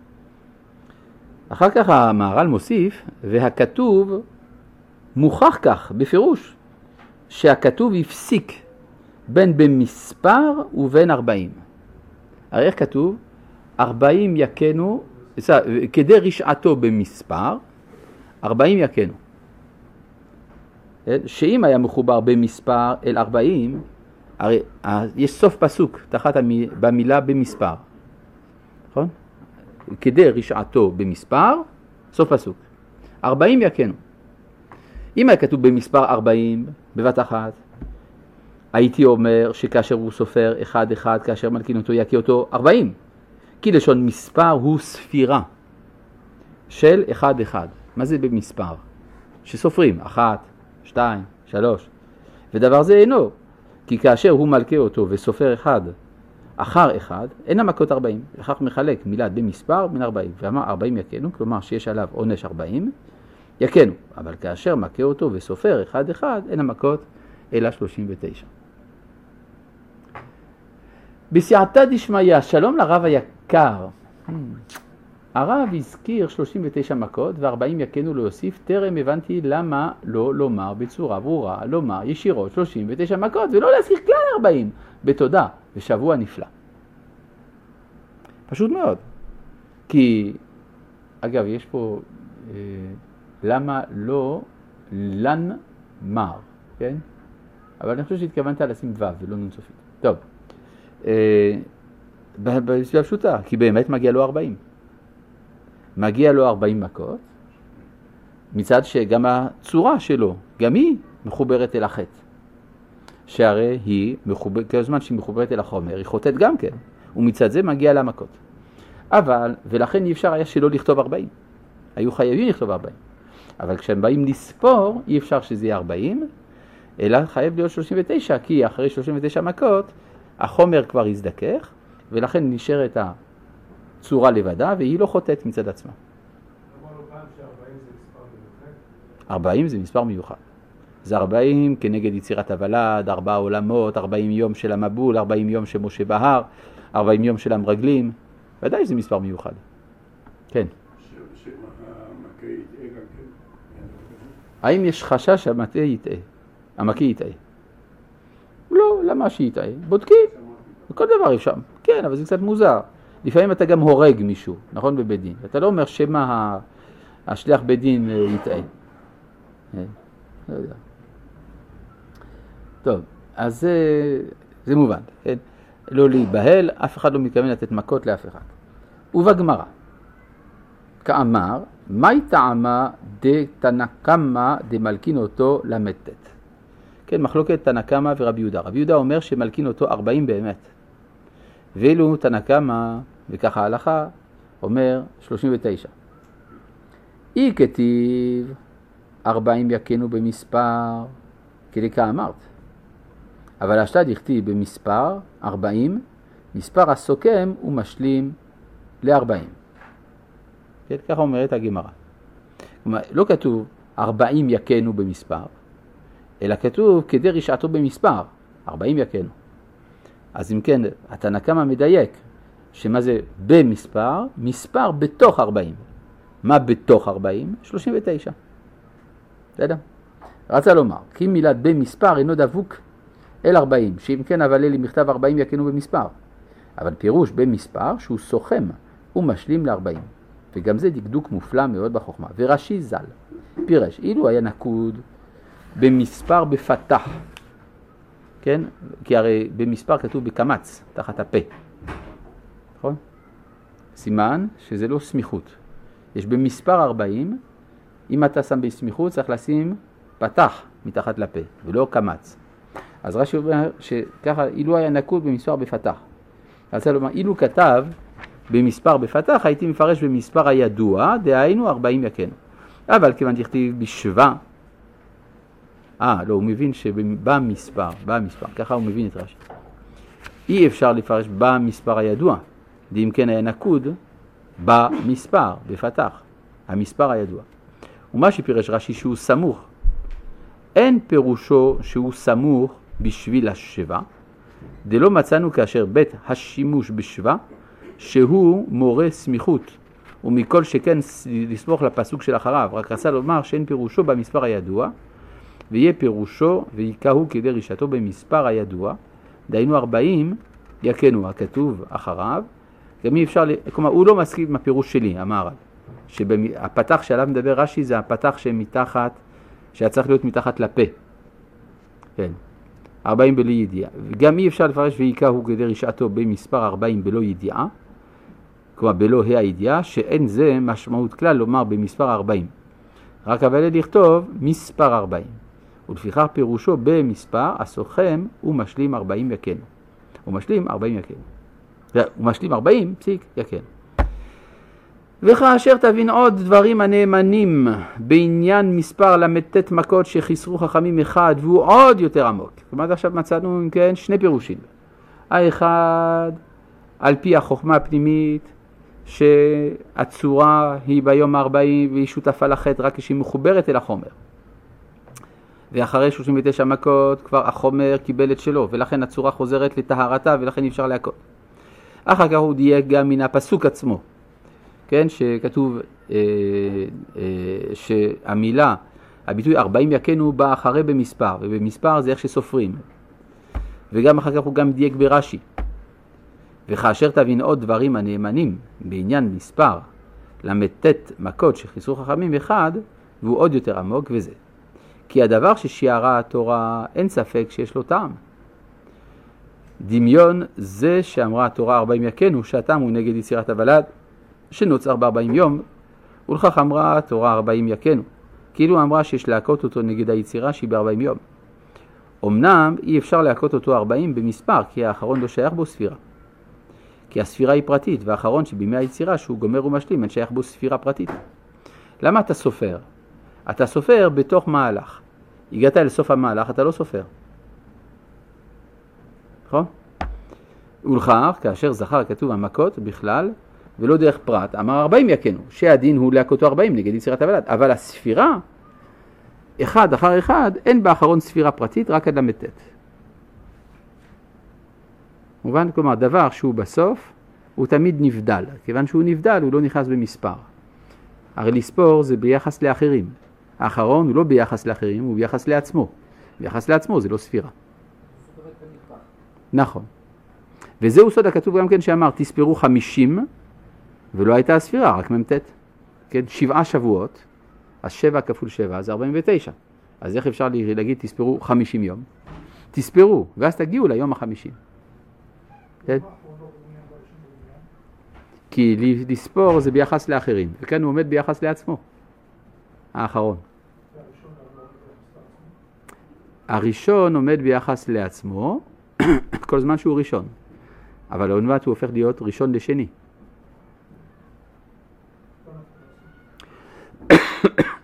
אחר כך המהר"ל מוסיף, והכתוב מוכח כך בפירוש, שהכתוב הפסיק בין במספר ובין ארבעים. הרי איך כתוב? ארבעים יקנו, כדי רשעתו במספר, ארבעים יקנו. שאם היה מחובר במספר אל ארבעים, הרי יש סוף פסוק תחת במילה במספר. נכון? כדי רשעתו במספר, סוף פסוק. ארבעים יקנו. אם היה כתוב במספר ארבעים, בבת אחת, הייתי אומר שכאשר הוא סופר אחד אחד, כאשר מלכין אותו יקיא אותו ארבעים. כי לשון מספר הוא ספירה של אחד אחד. מה זה במספר? שסופרים, אחת, שתיים, שלוש. ודבר זה אינו, כי כאשר הוא מלכה אותו וסופר אחד אחר אחד, אין המכות ארבעים. לכך מחלק מילת במספר בין ארבעים. ואמר ארבעים יקנו, כלומר שיש עליו עונש ארבעים, יקנו. אבל כאשר מלכה אותו וסופר אחד אחד, אין המכות אלא שלושים ותשע. בסייעתא דשמיא, שלום לרב היקר. הרב הזכיר שלושים ותשע מכות ו-ארבעים יקנו להוסיף, טרם הבנתי למה לא לומר בצורה ברורה, לומר ישירות שלושים ותשע מכות ולא להזכיר כלל ארבעים בתודה ושבוע נפלא. פשוט מאוד. כי, אגב, יש פה אה, למה לא לן מר, כן? אבל אני חושב שהתכוונת לשים ו' ולא נון סופית. טוב, אה, בסביבה פשוטה, כי באמת מגיע לו ארבעים. מגיע לו ארבעים מכות, מצד שגם הצורה שלו, גם היא מחוברת אל החטא. שהרי היא, מחובר, כל הזמן שהיא מחוברת אל החומר, היא חוטאת גם כן, ומצד זה מגיע לה מכות. אבל, ולכן אי אפשר היה שלא לכתוב ארבעים. היו חייבים לכתוב ארבעים. אבל כשהם באים לספור, אי אפשר שזה יהיה ארבעים, אלא חייב להיות שלושים ותשע, כי אחרי שלושים ותשע מכות, החומר כבר יזדכך, ולכן נשארת הצורה לבדה, והיא לא חוטאת מצד עצמה. אמרנו פעם ש-ארבעים זה מספר מיוחד? ארבעים זה מספר מיוחד. זה ארבעים כנגד יצירת הוולד, ארבעה עולמות, ארבעים יום של המבול, ארבעים יום של משה בהר, ארבעים יום של המרגלים. ודאי זה מספר מיוחד. כן. שהמכה יטעה גם כן. האם יש חשש שהמכה יטעה? המכה יטעה. לא, למה שיטעה? בודקים. בכל דבר אפשר. כן, אבל זה קצת מוזר. לפעמים אתה גם הורג מישהו, נכון? בבית דין. אתה לא אומר שמה השליח בית דין יטעה. לא יודע. טוב, אז זה, זה מובן. כן? לא להיבהל, אף אחד לא מתכוון לתת מכות לאף אחד. ובגמרא, כאמר, מהי טעמה דתנקמה דמלכין אותו למתת? כן, מחלוקת תנקמה ורבי יהודה. רבי יהודה אומר שמלכין אותו ארבעים באמת. ואילו תנקמה, וככה ההלכה, אומר שלושים ותשע. אי כתיב, ארבעים יקנו במספר, כדי כאמרת. אבל השתא דכתיב במספר ארבעים, מספר הסוכם הוא משלים ל-ארבעים. כן, ככה אומרת הגמרא. כלומר, לא כתוב ארבעים יקנו במספר, אלא כתוב כדי רשעתו במספר, ארבעים יקנו. אז אם כן, התנא קמא מדייק, שמה זה במספר? מספר בתוך ארבעים. מה בתוך ארבעים? שלושים ותשע. בסדר? רצה לומר, כי מילת במספר אינו דבוק אל ארבעים, שאם כן אבל אלי מכתב ארבעים יקנו במספר. אבל פירוש במספר שהוא סוכם ומשלים ל-ארבעים. וגם זה דקדוק מופלא מאוד בחוכמה. ורש"י ז"ל פירש, אילו היה נקוד במספר בפתח, כן? כי הרי במספר כתוב בקמץ, תחת הפה. נכון? סימן שזה לא סמיכות. יש במספר ארבעים, אם אתה שם בסמיכות צריך לשים פתח מתחת לפה, ולא קמץ. אז רש"י אומר שככה, אילו היה נקוד במספר בפתח. אז לומר, אילו כתב במספר בפתח, הייתי מפרש במספר הידוע, דהיינו ארבעים יקנו. אבל כיוון תכתיב בשווה, אה, לא, הוא מבין שבמספר, במספר, ככה הוא מבין את רש"י. אי אפשר לפרש במספר הידוע, אם כן היה נקוד במספר, בפתח, המספר הידוע. ומה שפירש רש"י שהוא סמוך, אין פירושו שהוא סמוך בשביל השווה, דלא מצאנו כאשר בית השימוש בשווה, שהוא מורה סמיכות, ומכל שכן לסמוך לפסוק של אחריו, רק רצה לומר שאין פירושו במספר הידוע, ויהיה פירושו ויקהו כדי רשעתו במספר הידוע, דהיינו ארבעים יקנו, הכתוב אחריו, גם אי אפשר, כלומר הוא לא מסכים עם הפירוש שלי, אמר, שהפתח שעליו מדבר רש"י זה הפתח שמתחת, שהיה צריך להיות מתחת לפה, כן, ארבעים בלא ידיעה, וגם אי אפשר לפרש ויקהו כדי רשעתו במספר ארבעים בלא ידיעה, כלומר בלא הידיעה, שאין זה משמעות כלל לומר במספר ארבעים, רק אבל לכתוב מספר ארבעים, ולפיכך פירושו במספר הסוכם ומשלים ארבעים יקנו, ומשלים ארבעים יקנו, ומשלים ארבעים פסיק יקנו. וכאשר תבין עוד דברים הנאמנים בעניין מספר למתת מכות שחיסרו חכמים אחד והוא עוד יותר עמוק. כלומר עכשיו מצאנו אם כן שני פירושים. האחד על פי החוכמה הפנימית שהצורה היא ביום ארבעים והיא שותפה לחטא רק כשהיא מחוברת אל החומר. ואחרי שלושים ותשע מכות כבר החומר קיבל את שלו ולכן הצורה חוזרת לטהרתה ולכן אי אפשר להכות. אחר כך הוא דייק גם מן הפסוק עצמו. כן, שכתוב אה, אה, שהמילה, הביטוי ארבעים יקנו בא אחרי במספר, ובמספר זה איך שסופרים. וגם אחר כך הוא גם דייק ברש"י. וכאשר תבין עוד דברים הנאמנים בעניין מספר, למתת מכות שחיסרו חכמים אחד, והוא עוד יותר עמוק וזה. כי הדבר ששיערה התורה אין ספק שיש לו טעם. דמיון זה שאמרה התורה ארבעים יקנו, שהטעם הוא נגד יצירת הוולד, שנוצר ב-ארבעים יום, ולכך אמרה התורה ארבעים יקנו, כאילו אמרה שיש להכות אותו נגד היצירה שהיא ב-ארבעים יום. אמנם אי אפשר להכות אותו ארבעים במספר, כי האחרון לא שייך בו ספירה. כי הספירה היא פרטית, והאחרון שבימי היצירה שהוא גומר ומשלים, אין שייך בו ספירה פרטית. למה אתה סופר? אתה סופר בתוך מהלך. הגעת לסוף המהלך, אתה לא סופר. נכון? ולכך, כאשר זכר כתוב המכות בכלל, ולא דרך פרט, אמר ארבעים יקנו, שהדין הוא להכותו ארבעים נגד יצירת הוולד. אבל הספירה, אחד אחר אחד, אין באחרון ספירה פרטית, רק עד למתת. מובן? כלומר, דבר שהוא בסוף, הוא תמיד נבדל. כיוון שהוא נבדל, הוא לא נכנס במספר. הרי לספור זה ביחס לאחרים. האחרון הוא לא ביחס לאחרים, הוא ביחס לעצמו. ביחס לעצמו זה לא ספירה. נכון. וזהו סוד הכתוב גם כן שאמר, תספרו חמישים, ולא הייתה הספירה, רק ממתת. כן, שבעה שבועות, אז שבע כפול שבע, זה ארבעים ותשע. אז איך אפשר להגיד, תספרו חמישים יום? תספרו, ואז תגיעו ליום החמישים. כן? כי לספור זה ביחס לאחרים, וכאן הוא עומד ביחס לעצמו. האחרון. הראשון עומד ביחס לעצמו, כל זמן שהוא ראשון. אבל לעומת הוא הופך להיות ראשון לשני.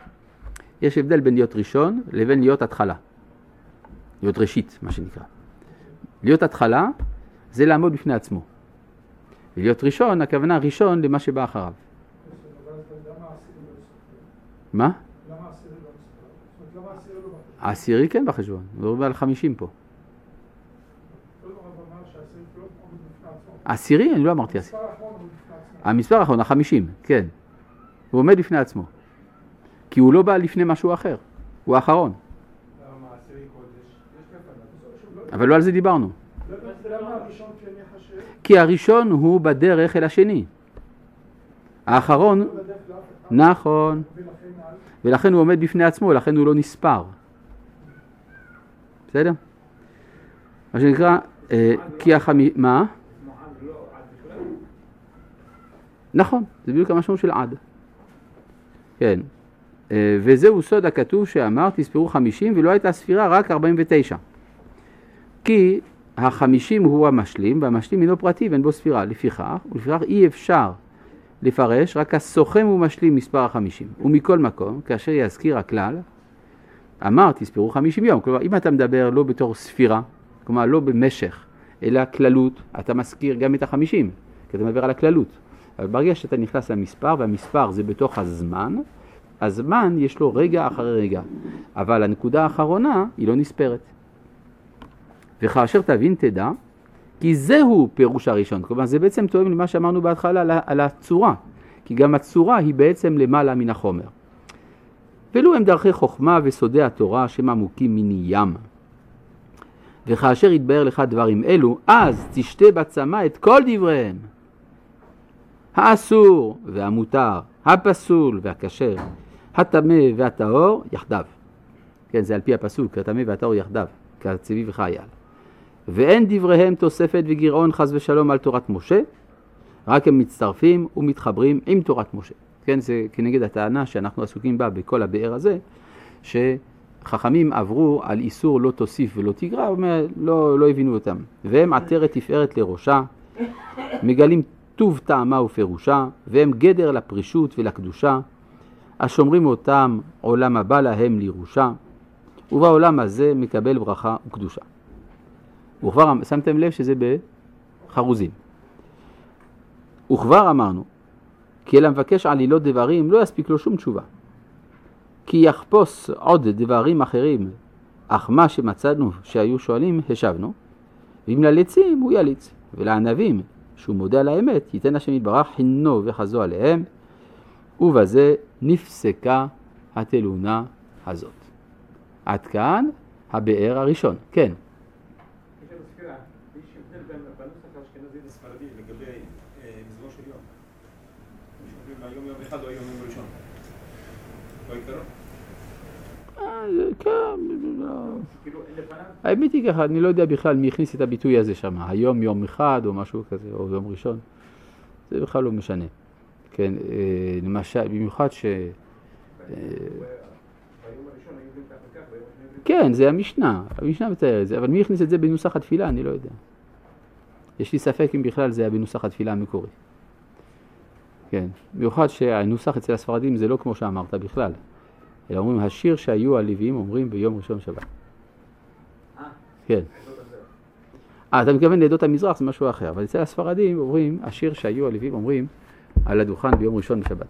יש הבדל בין להיות ראשון לבין להיות התחלה. להיות ראשית, מה שנקרא. להיות התחלה זה לעמוד בפני עצמו. ולהיות ראשון, הכוונה ראשון למה שבא אחריו. מה? למה העשירי לא מספר? זאת אומרת, למה העשירי לא בחשבון? העשירי כן בחשבון, מדברים על חמישים פה. לא הרב אמר שהעשירי לא עומד בפני עצמו. העשירי? אני לא אמרתי עשירי. המספר האחרון עומד בפני עצמו. המספר האחרון, החמישים, כן. הוא עומד לפני עצמו. כי הוא לא בא לפני משהו אחר, הוא האחרון. למה עשירי קודש? יש לפניו. אבל לא על זה דיברנו. למה הראשון כן יחשב? כי הראשון הוא בדרך אל השני. האחרון, נכון, ולכן על... ולכן הוא עומד בפני עצמו, לכן הוא לא נספר. בסדר? מה שנקרא, אה, כי החמי... מה? נכון, זה בדיוק המשמעות של עד. כן. אה, וזהו סוד הכתוב שאמר, תספרו חמישים, ולא הייתה ספירה רק ארבעים ותשע. כי החמישים הוא המשלים, והמשלים אינו פרטי ואין בו ספירה. לפיכך, ולפיכך אי אפשר לפרש, רק הסוכם הוא משלים מספר החמישים. ומכל מקום, כאשר יזכיר הכלל, אמר, תספרו חמישים יום. כלומר, אם אתה מדבר לא בתור ספירה, כלומר לא במשך, אלא כללות, אתה מזכיר גם את החמישים, כי אתה מדבר על הכללות. אבל ברגע שאתה נכנס למספר, והמספר זה בתוך הזמן, הזמן יש לו רגע אחרי רגע. אבל הנקודה האחרונה היא לא נספרת. וכאשר תבין תדע, כי זהו פירוש הראשון. כלומר, זה בעצם תואם למה שאמרנו בהתחלה על, על הצורה. כי גם הצורה היא בעצם למעלה מן החומר. ולו הם דרכי חוכמה וסודי התורה שמעמוקים מני ים. וכאשר יתבהר לך דברים אלו, אז תשתה בצמא את כל דבריהם. האסור והמותר, הפסול והכשר, הטמא והטהור יחדיו. כן, זה על פי הפסוק, הטמא והטהור יחדיו, כצבי וחייל. ואין דבריהם תוספת וגרעון חס ושלום על תורת משה, רק הם מצטרפים ומתחברים עם תורת משה. כן, זה כנגד הטענה שאנחנו עסוקים בה בכל הבאר הזה, שחכמים עברו על איסור לא תוסיף ולא תגרע, לא, לא הבינו אותם. והם עטרת תפארת לראשה, מגלים טוב טעמה ופירושה, והם גדר לפרישות ולקדושה, השומרים אותם עולם הבא להם לירושה, ובעולם הזה מקבל ברכה וקדושה. וכבר שמתם לב שזה בחרוזים. וכבר אמרנו, כי אלה מבקש עלילות דברים לא יספיק לו שום תשובה. כי יחפוש עוד דברים אחרים, אך מה שמצאנו שהיו שואלים השבנו, ואם לליצים הוא יליץ, ולענבים שהוא מודה על האמת ייתן השם יתברך חינו וחזו עליהם, ובזה נפסקה התלונה הזאת. עד כאן הבאר הראשון. כן. יש הבדל בין בנוסח האשכנזי לספרדי לגבי מזמור של יום. שאומרים היום יום אחד או היום יום ראשון. לא יקרו? כן, האמת היא ככה, אני לא יודע בכלל מי הכניס את הביטוי הזה שם, היום יום אחד או משהו כזה, או יום ראשון. זה בכלל לא משנה. כן, למשל, במיוחד ש... כן, זה המשנה, המשנה מתאר את זה, אבל מי הכניס את זה בנוסח התפילה, אני לא יודע. יש לי ספק אם בכלל זה היה בנוסח התפילה המקורי. כן, במיוחד שהנוסח אצל הספרדים זה לא כמו שאמרת בכלל. אלא אומרים, השיר שהיו הלוויים אומרים ביום ראשון שבת. כן. אה, אתה מתכוון לעדות המזרח, זה משהו אחר, אבל אצל הספרדים אומרים, השיר שהיו הלוויים אומרים על הדוכן ביום ראשון בשבת.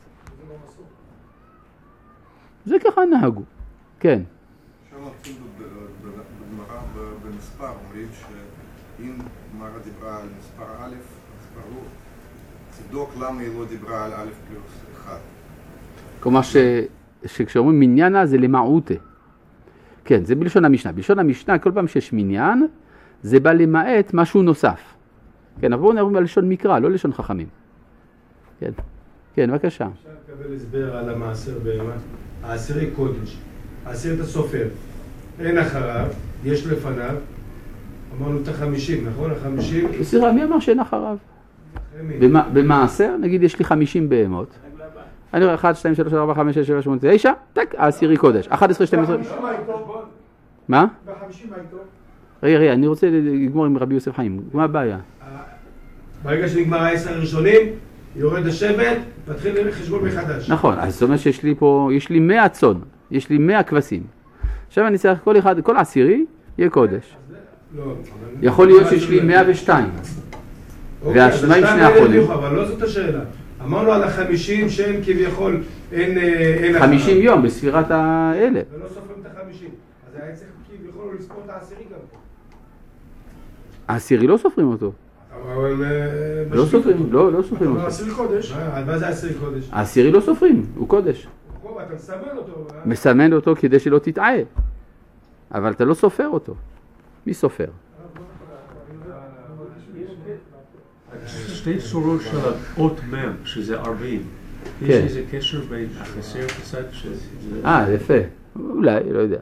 זה ככה נהגו, כן. שם עושים בגמרא במספר, אומרים שאם גמרא דיברה על מספר א', מספר הוא, תבדוק למה היא לא דיברה על א' פלוס אחד. כלומר ש... שכשאומרים מניינה זה למעוטה. כן, זה בלשון המשנה. בלשון המשנה, כל פעם שיש מניין, זה בא למעט משהו נוסף. כן, אבל בואו נראה בלשון מקרא, לא לשון חכמים. כן, כן, בבקשה. אפשר לקבל הסבר על המעשר בהמה. העשירי קודש, העשירי את הסופר, אין אחריו, יש לפניו, אמרנו את החמישים, נכון? החמישים... סליחה, מי אמר שאין אחריו? במעשר, נגיד יש לי חמישים בהמות. אני רואה אחת, שתיים, שלוש, ארבע, חמש, שש, שבע, שמונה, תשע, טק, העשירי קודש. אחת עשרה, שתיים עשרה... מה? והחמישים מה איתו? רגע, רגע, אני רוצה לגמור עם רבי יוסף חיים. מה הבעיה? ברגע שנגמר העשר הראשונים, יורד השבט, מתחיל חשבון מחדש. נכון, אז זאת אומרת שיש לי פה, יש לי מאה צאן, יש לי מאה כבשים. עכשיו אני צריך כל אחד, כל עשירי יהיה קודש. לא. יכול להיות שיש לי מאה ושתיים. והשניים שני החולים. אבל לא זאת השאלה. אמרנו על החמישים שאין כביכול, אין... חמישים יום בספירת האלה. ולא סופרים את החמישים. אז היה צריך כביכול לספור את העשירי גם. העשירי לא סופרים אותו. אבל... לא סופרים, לא, לא סופרים אותו. אבל עשירי קודש. מה זה עשירי קודש? העשירי לא סופרים, הוא קודש. אתה מסמן אותו. מסמן אותו כדי שלא תטעה. אבל אתה לא סופר אותו. מי סופר? שתי צורות של אות מם, שזה ארבעים. יש איזה קשר בין החסר קצת שזה... אה, יפה. אולי, לא יודע.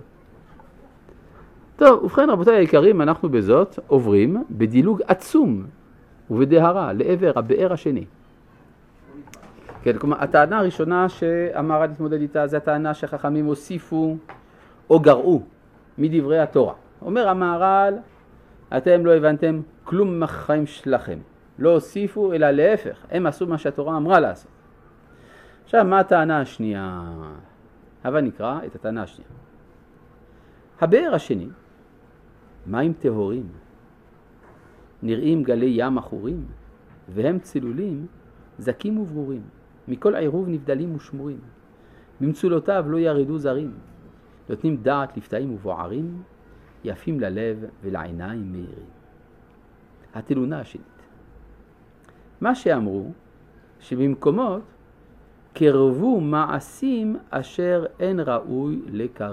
טוב, ובכן רבותיי היקרים, אנחנו בזאת עוברים בדילוג עצום ובדהרה לעבר הבאר השני. כן, כלומר, הטענה הראשונה שהמהר"ל התמודד איתה זה הטענה שחכמים הוסיפו או גרעו מדברי התורה. אומר המהר"ל, אתם לא הבנתם כלום מהחיים שלכם. לא הוסיפו אלא להפך, הם עשו מה שהתורה אמרה לעשות. עכשיו, מה הטענה השנייה? אבל נקרא את הטענה השנייה. הבאר השני, מים טהורים, נראים גלי ים אחורים, והם צלולים, זקים וברורים, מכל עירוב נבדלים ושמורים. במצולותיו לא ירדו זרים, נותנים דעת לפתאים ובוערים, יפים ללב ולעיניים מאירים. התלונה השנית. מה שאמרו, שבמקומות קרבו מעשים אשר אין ראוי לקרב.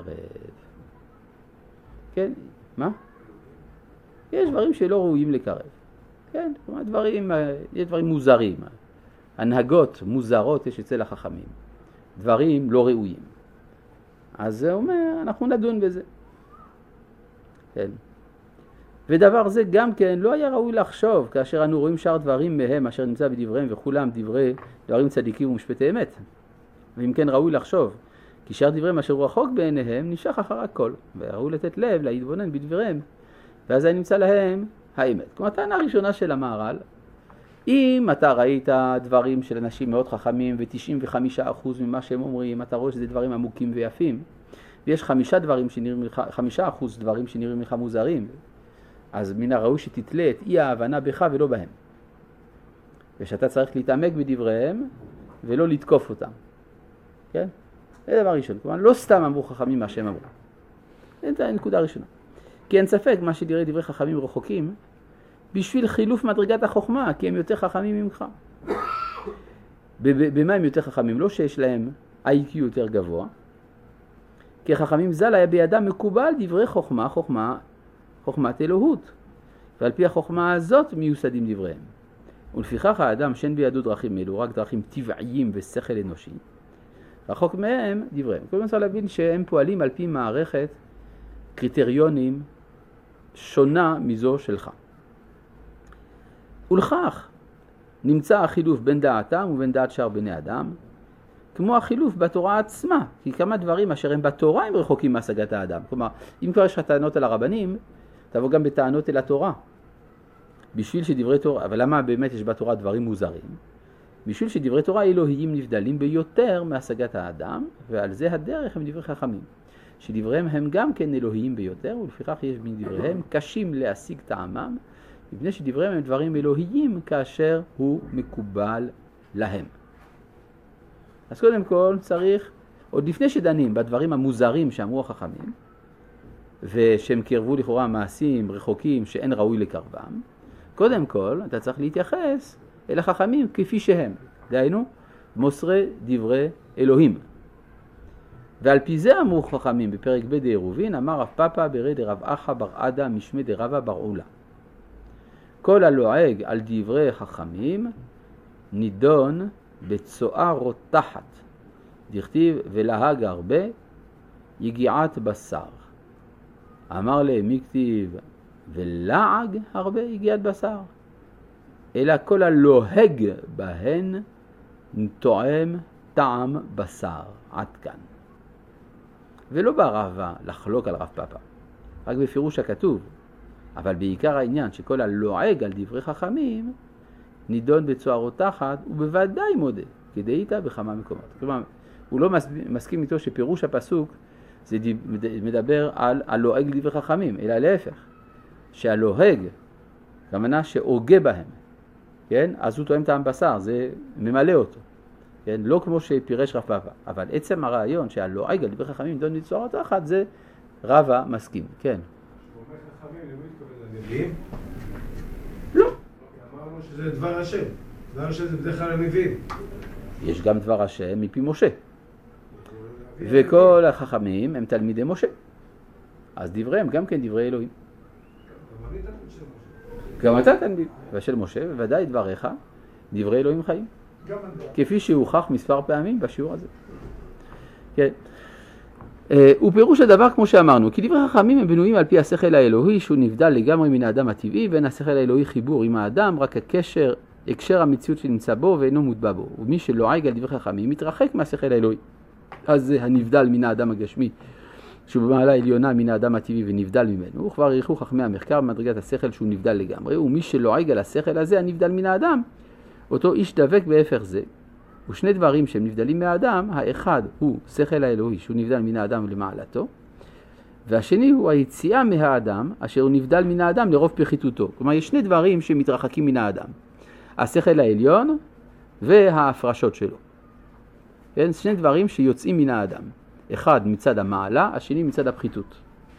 כן, מה? יש דברים שלא ראויים לקרב. כן, כלומר, דברים, יש דברים מוזרים. הנהגות מוזרות יש אצל החכמים. דברים לא ראויים. אז זה אומר, אנחנו נדון בזה. כן. ודבר זה גם כן לא היה ראוי לחשוב, כאשר אנו רואים שאר דברים מהם אשר נמצא בדבריהם וכולם דברי דברים צדיקים ומשפטי אמת. ואם כן ראוי לחשוב, כי שאר דבריהם אשר הוא רחוק בעיניהם נמשך אחר הכל, וראוי לתת לב להתבונן בדבריהם, ואז היה נמצא להם האמת. כלומר, הטענה הראשונה של המהר"ל, אם אתה ראית דברים של אנשים מאוד חכמים ו-תשעים וחמישה אחוז ממה שהם אומרים, אתה רואה שזה דברים עמוקים ויפים, ויש חמישה דברים שנראים לך, חמישה אחוז דברים שנראים לך מוזרים, אז מן הראוי שתתלה את אי ההבנה בך ולא בהם. ושאתה צריך להתעמק בדבריהם ולא לתקוף אותם. כן? זה דבר ראשון. כלומר, לא סתם אמרו חכמים מה שהם אמרו. זו הנקודה הראשונה. כי אין ספק מה שדברי דברי חכמים רחוקים, בשביל חילוף מדרגת החוכמה, כי הם יותר חכמים ממך. במה הם יותר חכמים? לא שיש להם איי קיו יותר גבוה, כי חכמים ז"ל היה בידם מקובל דברי חוכמה, חוכמה, חוכמת אלוהות, ועל פי החוכמה הזאת מיוסדים דבריהם. ולפיכך האדם שאין בידו דרכים אלו, רק דרכים טבעיים ושכל אנושי, רחוק מהם דבריהם. כל הזמן צריך להבין שהם פועלים על פי מערכת קריטריונים שונה מזו שלך. ולכך נמצא החילוף בין דעתם ובין דעת שאר בני אדם, כמו החילוף בתורה עצמה, כי כמה דברים אשר הם בתורה הם רחוקים מהשגת האדם. כלומר, אם כבר יש לך טענות על הרבנים, תבוא גם בטענות אל התורה. בשביל שדברי תורה, אבל למה באמת יש בתורה דברים מוזרים? בשביל שדברי תורה אלוהיים נבדלים ביותר מהשגת האדם, ועל זה הדרך הם דברי חכמים. שדבריהם הם גם כן אלוהיים ביותר, ולפיכך יש בין דבריהם קשים להשיג טעמם, מפני שדבריהם הם דברים אלוהיים כאשר הוא מקובל להם. אז קודם כל צריך, עוד לפני שדנים בדברים המוזרים שאמרו החכמים, ושהם קרבו לכאורה מעשים רחוקים שאין ראוי לקרבם, קודם כל אתה צריך להתייחס אל החכמים כפי שהם. דהיינו, מוסרי דברי אלוהים. ועל פי זה אמרו חכמים בפרק ב' דעירובין, אמר רב פאפא ברי דרב אחא בר עדה משמי דרבא בר עולה. כל הלועג על דברי חכמים נידון בצואה רותחת. דכתיב ולהג הרבה יגיעת בשר. אמר להם מי כתיב ולעג הרבה יגיעת בשר. אלא כל הלוהג בהן טועם טעם בשר. עד כאן. ולא ברבה לחלוק על רב פאפא, רק בפירוש הכתוב. אבל בעיקר העניין שכל הלועג על דברי חכמים נידון בצואה רותחת, ובוודאי מודה, כדאית בכמה מקומות. כלומר, הוא לא מסכים איתו שפירוש הפסוק זה מדבר על הלועג לדברי חכמים, אלא להפך. שהלוהג, הכוונה שהוגה בהם, כן? אז הוא תואם טעם בשר, זה ממלא אותו. כן? לא כמו שפירש רב פאפא, אבל עצם הרעיון שהלועג על דברי חכמים נידון בצורה אחת, זה רבא מסכים, כן. כשאומר חכמים, למי מתכוון לנביאים? לא. אמרנו שזה דבר השם. דבר השם זה בדרך כלל הנביאים. יש גם דבר השם מפי משה. וכל החכמים הם תלמידי משה. אז דבריהם גם כן דברי אלוהים. גם אני תלמיד של משה. גם אתה תלמיד ושל משה, ובוודאי דבריך דברי אלוהים חיים. כפי שהוכח מספר פעמים בשיעור הזה. כן. ופירוש הדבר כמו שאמרנו, כי דברי חכמים הם בנויים על פי השכל האלוהי שהוא נבדל לגמרי מן האדם הטבעי, ואין השכל האלוהי חיבור עם האדם, רק הקשר, הקשר המציאות שנמצא בו ואינו מוטבע בו. ומי שלועג על דברי חכמים מתרחק מהשכל האלוהי. אז זה הנבדל מן האדם הגשמי, שהוא במעלה עליונה מן האדם הטבעי ונבדל ממנו. וכבר עריכו חכמי המחקר במדרגת השכל שהוא נבדל לגמרי, ומי שלועג על השכל הזה הנבדל מן האדם, אותו איש דבק בהפך זה. ושני דברים שהם נבדלים מהאדם, האחד הוא שכל האלוהי שהוא נבדל מן האדם למעלתו, והשני הוא היציאה מהאדם אשר הוא נבדל מן האדם לרוב פחיתותו. כלומר יש שני דברים שמתרחקים מן האדם, השכל העליון וההפרשות שלו. כן? שני דברים שיוצאים מן האדם, אחד מצד המעלה, השני מצד הפחיתות.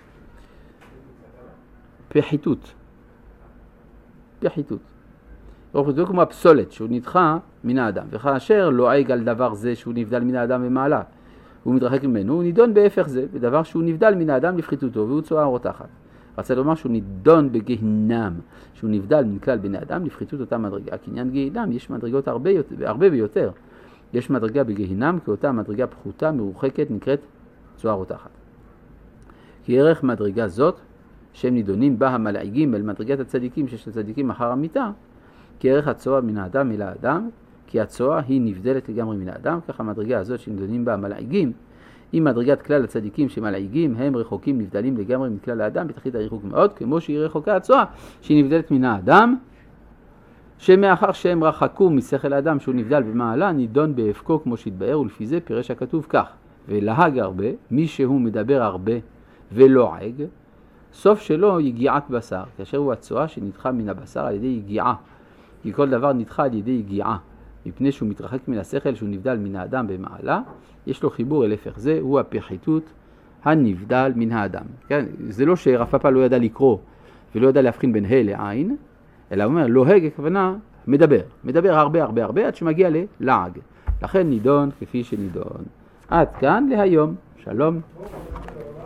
פחיתות. פחיתות. זה כמו הפסולת שהוא נדחה מן האדם, וכאשר לועג על דבר זה שהוא נבדל מן האדם במעלה, הוא מתרחק ממנו, הוא נידון בהפך זה, בדבר שהוא נבדל מן האדם לפחיתותו, והוא צועה רותחת. רצה לומר שהוא נידון בגיהנם, שהוא נבדל מן כלל בני אדם לפחיתות אותה מדרגה. כי עניין גיהנם יש מדרגות הרבה, הרבה ביותר. יש מדרגה בגיהנם כאותה מדרגה פחותה מרוחקת נקראת צועה רותחת. כי ערך מדרגה זאת, שהם נידונים בה המלעיגים אל מדרגת הצדיקים שיש לצדיקים אחר המיטה, כי ערך הצועה מן האדם אל האדם, כי הצועה היא נבדלת לגמרי מן האדם, כך המדרגה הזאת שנדונים בה המלעיגים, עם מדרגת כלל הצדיקים שמלעיגים הם רחוקים נבדלים לגמרי מכלל האדם, בתחתית הריחוק מאוד, כמו שהיא רחוקה הצועה שהיא נבדלת מן האדם, שמאחר שהם רחקו משכל האדם שהוא נבדל במעלה, נידון בהפקו כמו שהתבאר, ולפי זה פירש הכתוב כך, ולהג הרבה, מי שהוא מדבר הרבה ולועג, סוף שלו יגיעת בשר, כאשר הוא הצועה שנדחה מן הבשר על ידי יגיעה, כי כל דבר נדחה על ידי יגיעה, מפני שהוא מתרחק מן השכל שהוא נבדל מן האדם במעלה, יש לו חיבור אל הפך זה, הוא הפחיתות הנבדל מן האדם. כן? זה לא שרב פאפא לא ידע לקרוא ולא ידע להבחין בין ה' לעין, אלא הוא אומר, לוהג הכוונה מדבר, מדבר הרבה הרבה הרבה עד שמגיע ללעג. לכן נידון כפי שנידון. עד כאן להיום, שלום.